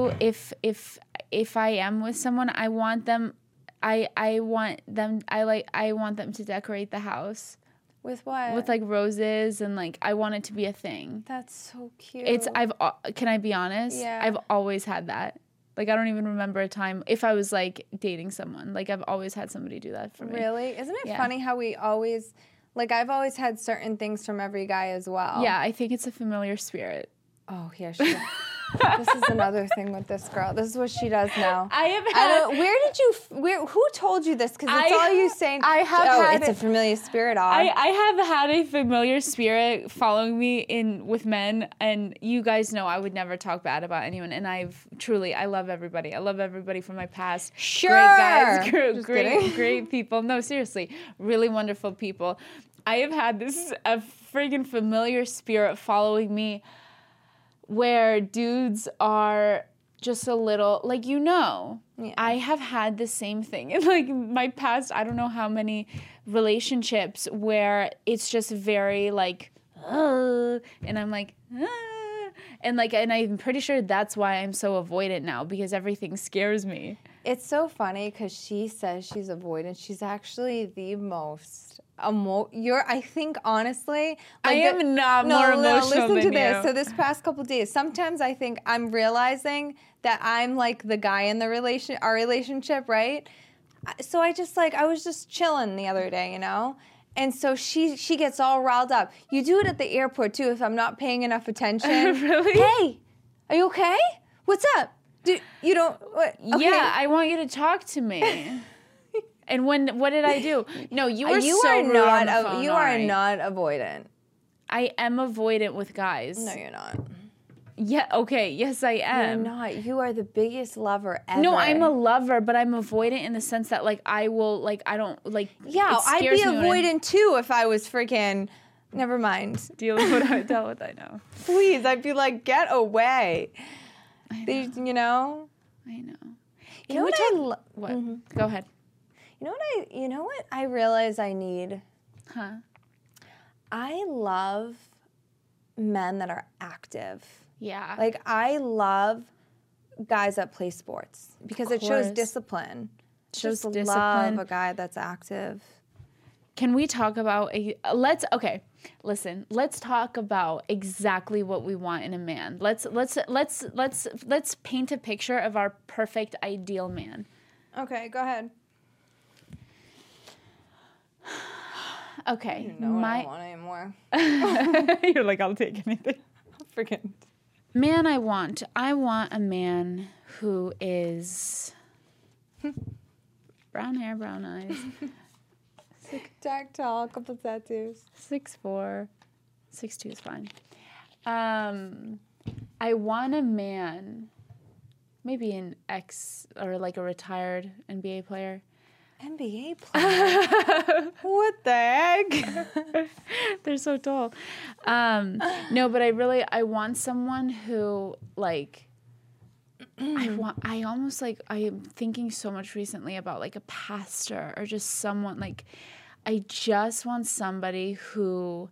if I am with someone, I want them to decorate the house. With what? With like roses, and like I want it to be a thing. That's so cute. Can I be honest? Yeah. I've always had that. Like I don't even remember a time if I was like dating someone. Like I've always had somebody do that for me. Really? Isn't it funny how we always, like I've always had certain things from every guy as well. Yeah, I think it's a familiar spirit. Oh, yeah, she this is another thing with this girl. This is what she does now. Who told you this? Because it's all you saying. It's a familiar spirit. I have had a familiar spirit following me with men, and you guys know I would never talk bad about anyone. And I love everybody. I love everybody from my past. Sure. Great guys, great people. No, seriously, really wonderful people. I have had a friggin' familiar spirit following me, where dudes are just a little, like, I have had the same thing in, like, my past, I don't know how many relationships where it's just very, like, and I'm like, and I'm pretty sure that's why I'm so avoidant now, because everything scares me. It's so funny because she says she's avoidant. She's actually the most... I think honestly, like I am not more emotional than you. Listen to this. So this past couple days, sometimes I think I'm realizing that I'm like the guy in our relationship, right? So I was just chilling the other day, and so she gets all riled up. You do it at the airport too if I'm not paying enough attention. Really? Hey, are you okay? What's up? You don't? What? Okay. Yeah, I want you to talk to me. And what did I do? No, you are so rude on the phone. You are not avoidant. I am avoidant with guys. No, you're not. Yeah, okay. Yes, I am. You're not. You are the biggest lover ever. No, I'm a lover, but I'm avoidant in the sense that, like, I will, like, I don't, like, yeah, I'd be avoidant, too, if I was freaking... Never mind. Deal with what I know. Please, I'd be like, get away. I know. You know? I know. You know what What? Mm-hmm. Go ahead. You know what I realize I need? Huh? I love men that are active. Yeah. Like, I love guys that play sports because it shows discipline. shows Just discipline. love a guy that's active. Can we talk about let's talk about exactly what we want in a man. Let's paint a picture of our perfect ideal man. Okay, go ahead. Okay. I don't know what I want anymore. You're like, I'll take anything. Forget. Man, I want a man who is brown hair, brown eyes. Dark, tall, couple tattoos. 6'4", 6'2" is fine. I want a man, maybe an ex or like a retired NBA player. NBA player? What the heck? They're so tall. No, but I want someone who like. I am thinking so much recently about like a pastor or just someone like. I just want somebody who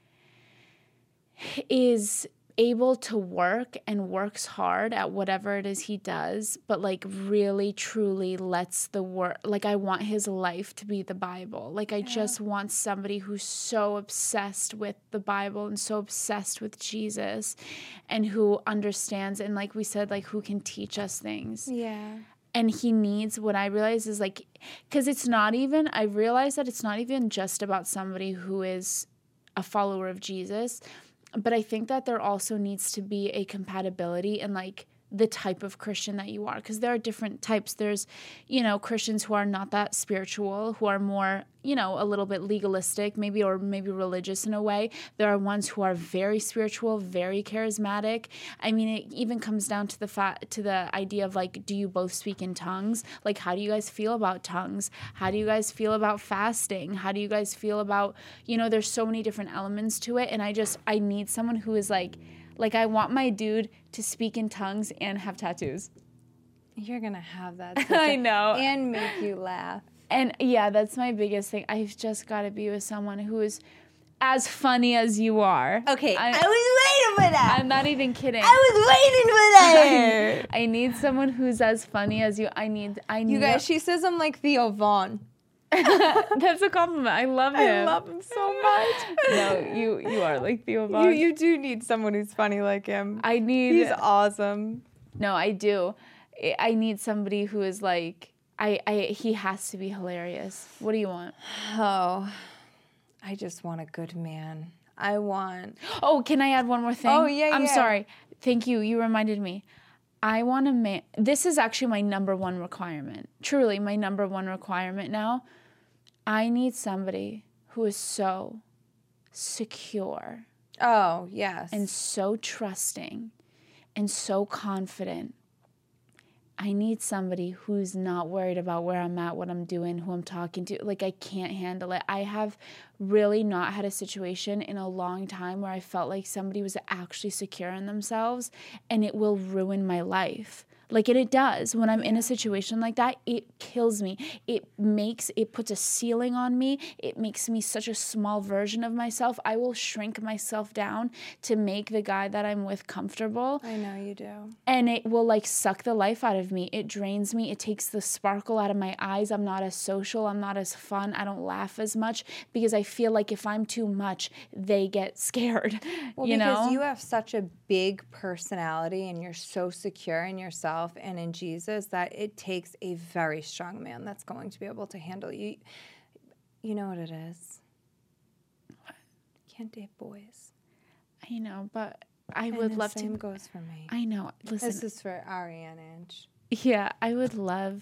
is able to work and works hard at whatever it is he does, but like really truly lets the work, like I want his life to be the Bible. Like I just want somebody who's so obsessed with the Bible and so obsessed with Jesus and who understands and like we said, like who can teach us things. Yeah. And he needs, what I realize is like, because I realize that it's not even just about somebody who is a follower of Jesus, but I think that there also needs to be a compatibility in like the type of Christian that you are, because there are different types. There's, Christians who are not that spiritual, who are more, a little bit legalistic, maybe religious in a way. There are ones who are very spiritual, very charismatic. I mean, it even comes down to the idea of like, do you both speak in tongues? Like, how do you guys feel about tongues? How do you guys feel about fasting? How do you guys feel about, there's so many different elements to it. And I need someone who is like I want my dude to speak in tongues and have tattoos. You're going to have that. I know. And make you laugh. And yeah, that's my biggest thing. I've just got to be with someone who is as funny as you are. Okay, I was waiting for that. I'm not even kidding. I was waiting for that. I need someone who's as funny as you. I need. You guys, she says I'm like Theo Vaughn. That's a compliment. I love him. I love him so much. No, you are like Theo Vaughn. You do need someone who's funny like him. He's awesome. No, I do. I need somebody who is like he has to be hilarious. What do you want? Oh, I just want a good man. Oh, can I add one more thing? Oh, yeah, I'm sorry. Thank you. You reminded me. I want a man. This is actually my number one requirement. Truly, my number one requirement now. I need somebody who is so secure. Oh, yes. And so trusting and so confident. I need somebody who's not worried about where I'm at, what I'm doing, who I'm talking to. Like, I can't handle it. I have really not had a situation in a long time where I felt like somebody was actually secure in themselves, and it will ruin my life. Like, it does. When I'm in a situation like that, it kills me. It puts a ceiling on me. It makes me such a small version of myself. I will shrink myself down to make the guy that I'm with comfortable. I know you do. And it will like suck the life out of me. It drains me. It takes the sparkle out of my eyes. I'm not as social. I'm not as fun. I don't laugh as much because I feel like if I'm too much, they get scared. Well, because you have such a big personality and you're so secure in yourself and in Jesus that it takes a very strong man that's going to be able to handle you. You know what it is. What? You can't date boys. I know, but I would love to. The same goes for me. I know. Listen. This is for Ariane Inch. Yeah, I would love.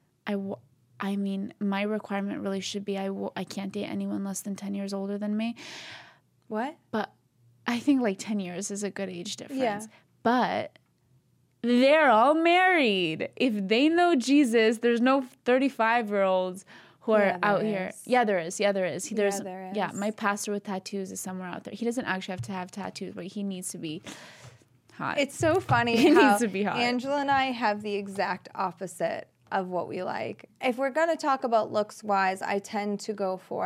I mean, my requirement really should be I can't date anyone less than 10 years older than me. What? But I think like 10 years is a good age difference. Yeah. But they're all married. If they know Jesus, there's no 35-year-olds who are out here. Yeah, there is. There is. Yeah, my pastor with tattoos is somewhere out there. He doesn't actually have to have tattoos, but he needs to be hot. It's so funny he how needs to be hot. Angela and I have the exact opposite of what we like. If we're going to talk about looks-wise, I tend to go for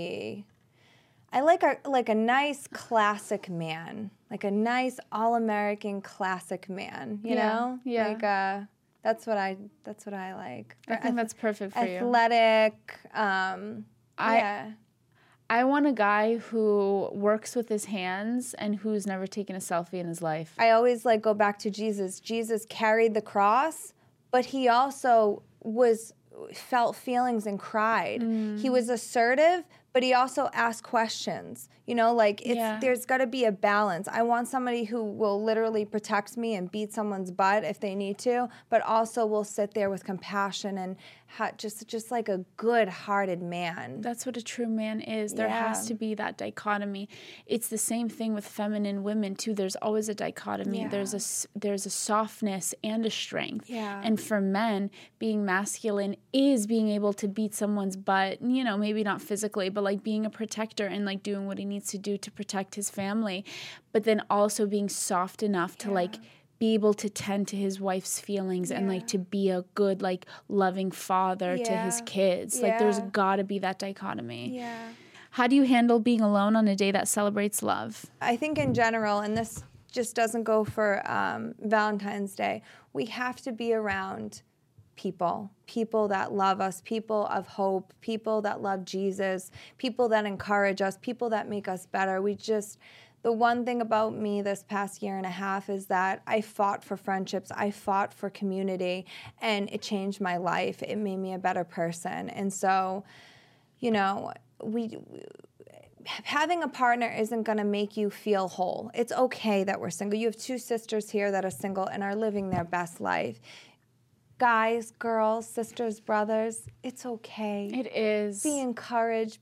I like a nice classic man, like a nice all-American classic man, you know? Yeah. Like That's what I like. I think that's perfect for you. Athletic. I want a guy who works with his hands and who's never taken a selfie in his life. I always go back to Jesus. Jesus carried the cross, but he also felt feelings and cried. He was assertive, but he also asked questions. There's got to be a balance. I want somebody who will literally protect me and beat someone's butt if they need to, but also will sit there with compassion and just like a good-hearted man. That's what a true man is. There has to be that dichotomy. It's the same thing with feminine women too. There's always a dichotomy. Yeah. There's a softness and a strength. Yeah. And for men, being masculine is being able to beat someone's butt, maybe not physically, but like being a protector and like doing what he needs to do to protect his family, but then also being soft enough to like be able to tend to his wife's feelings and like to be a good like loving father to his kids. Like there's got to be that dichotomy. Yeah. How do you handle being alone on a day that celebrates love? I think in general, and this just doesn't go for Valentine's Day, we have to be around people that love us, people of hope, people that love Jesus, people that encourage us, people that make us better. The one thing about me this past year and a half is that I fought for friendships, I fought for community, and it changed my life. It made me a better person. And so, having a partner isn't going to make you feel whole. It's okay that we're single. You have 2 sisters here that are single and are living their best life. Guys, girls, sisters, brothers, it's okay. It is. Be encouraged.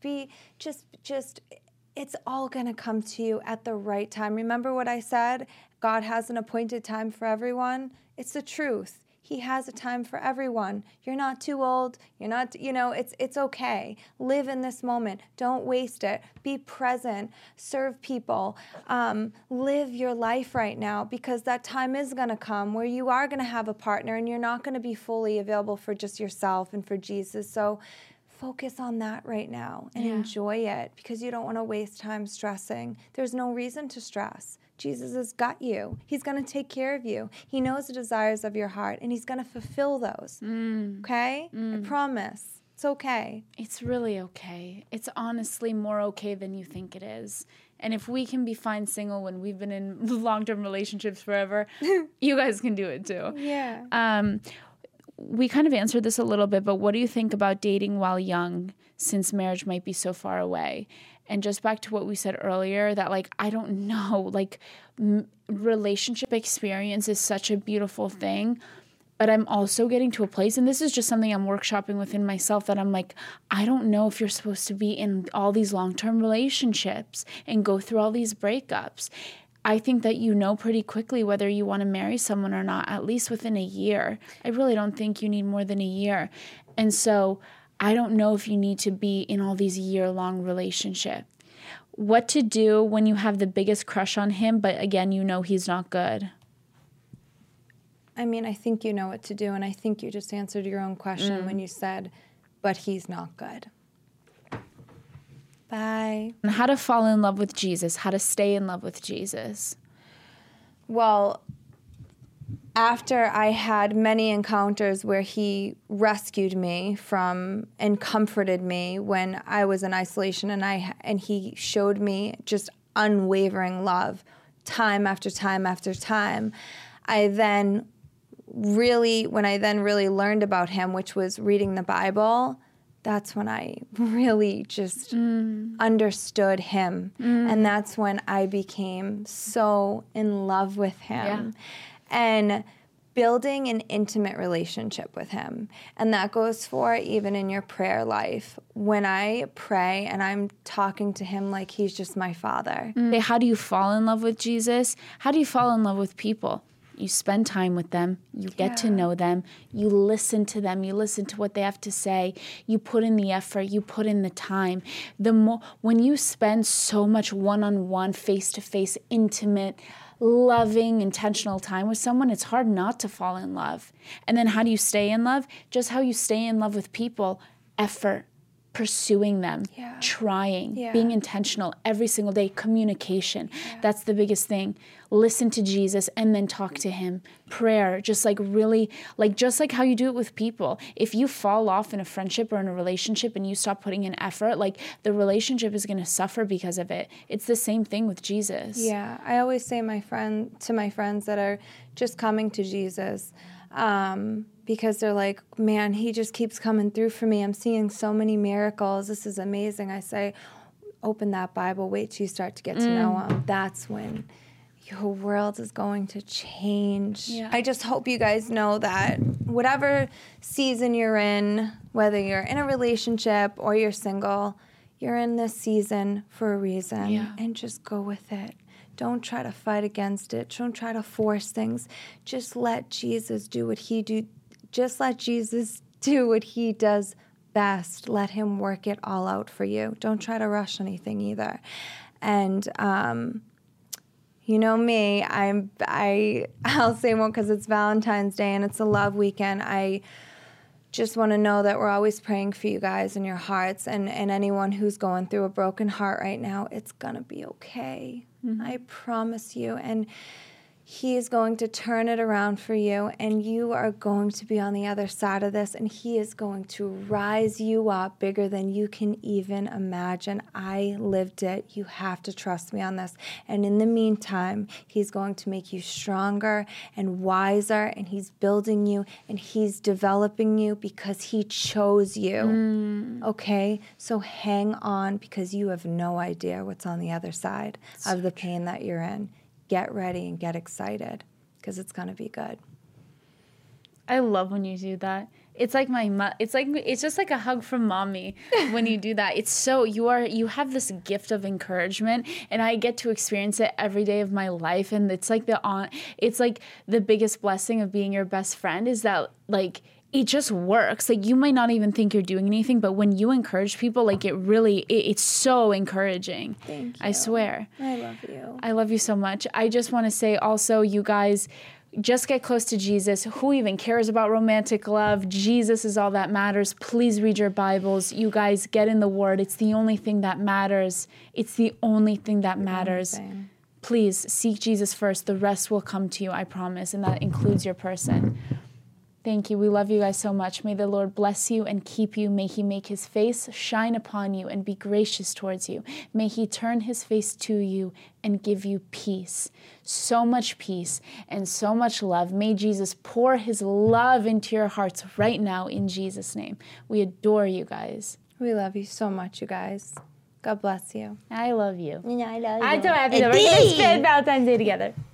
It's all going to come to you at the right time. Remember what I said? God has an appointed time for everyone. It's the truth. He has a time for everyone. You're not too old. You're not, it's okay. Live in this moment. Don't waste it. Be present. Serve people. Live your life right now, because that time is going to come where you are going to have a partner and you're not going to be fully available for just yourself and for Jesus. So focus on that right now and enjoy it, because you don't want to waste time stressing. There's no reason to stress. Jesus has got you. He's going to take care of you. He knows the desires of your heart, and he's going to fulfill those. Okay? I promise. It's okay. It's really okay. It's honestly more okay than you think it is. And if we can be fine single when we've been in long-term relationships forever, you guys can do it too. Yeah. We kind of answered this a little bit, but what do you think about dating while young, since marriage might be so far away? And just back to what we said earlier, that I don't know, relationship experience is such a beautiful thing, but I'm also getting to a place, and this is just something I'm workshopping within myself, that I'm I don't know if you're supposed to be in all these long-term relationships and go through all these breakups. I think that pretty quickly whether you want to marry someone or not, at least within a year. I really don't think you need more than a year. And so I don't know if you need to be in all these year-long relationships. What to do when you have the biggest crush on him, but again, he's not good? I mean, I think you know what to do, and I think you just answered your own question when you said, but he's not good. Bye. And how to fall in love with Jesus, how to stay in love with Jesus. Well, after I had many encounters where he rescued me from and comforted me when I was in isolation, and he showed me just unwavering love time after time after time, when I then really learned about him, which was reading the Bible, that's when I really just understood him. And that's when I became so in love with him. And building an intimate relationship with him. And that goes for even in your prayer life. When I pray and I'm talking to him like he's just my father. How do you fall in love with Jesus? How do you fall in love with people? You spend time with them, you get to know them, you listen to them, you listen to what they have to say, you put in the effort, you put in the time. When you spend so much one-on-one, face-to-face, intimate, loving, intentional time with someone, it's hard not to fall in love. And then how do you stay in love? Just how you stay in love with people, effort. pursuing them, trying, being intentional every single day, communication. That's the biggest thing. Listen to Jesus and then talk to him. Prayer, just like really, like just like how you do it with people. If you fall off in a friendship or in a relationship and you stop putting in effort, like the relationship is going to suffer because of it. It's the same thing with Jesus. Yeah, I always say to my friends that are just coming to Jesus, because they're like, man, he just keeps coming through for me. I'm seeing so many miracles. This is amazing. I say, open that Bible. Wait till you start to get to know him. That's when your world is going to change. Yeah. I just hope you guys know that whatever season you're in, whether you're in a relationship or you're single, you're in this season for a reason, and just go with it. Don't try to fight against it. Don't try to force things. Just let Jesus do what he do. Just let Jesus do what he does best. Let him work it all out for you. Don't try to rush anything either. And you know me, I'll say more because it's Valentine's Day and it's a love weekend. I just want to know that we're always praying for you guys in your hearts, and anyone who's going through a broken heart right now, it's going to be okay. I promise you. And he is going to turn it around for you, and you are going to be on the other side of this, and he is going to rise you up bigger than you can even imagine. I lived it. You have to trust me on this. And in the meantime, he's going to make you stronger and wiser, and he's building you, and he's developing you because he chose you. Okay? So hang on, because you have no idea what's on the other side of the pain that you're in. Get ready and get excited, because it's going to be good. I love when you do that. It's like it's just like a hug from mommy when you do that. It's so you have this gift of encouragement, and I get to experience it every day of my life. And it's like the biggest blessing of being your best friend is that like it just works. Like you might not even think you're doing anything, but when you encourage people, like it's so encouraging. Thank you. I swear. I love you. I love you so much. I just want to say also, you guys, just get close to Jesus. Who even cares about romantic love? Jesus is all that matters. Please read your Bibles. You guys, get in the Word. It's the only thing that matters. It's the only thing that matters. Please seek Jesus first. The rest will come to you, I promise, and that includes your person. Thank you. We love you guys so much. May the Lord bless you and keep you. May he make his face shine upon you and be gracious towards you. May he turn his face to you and give you peace. So much peace and so much love. May Jesus pour his love into your hearts right now in Jesus' name. We adore you guys. We love you so much, you guys. God bless you. I love you. I love you. I'm so happy that we're going to spend Valentine's Day together.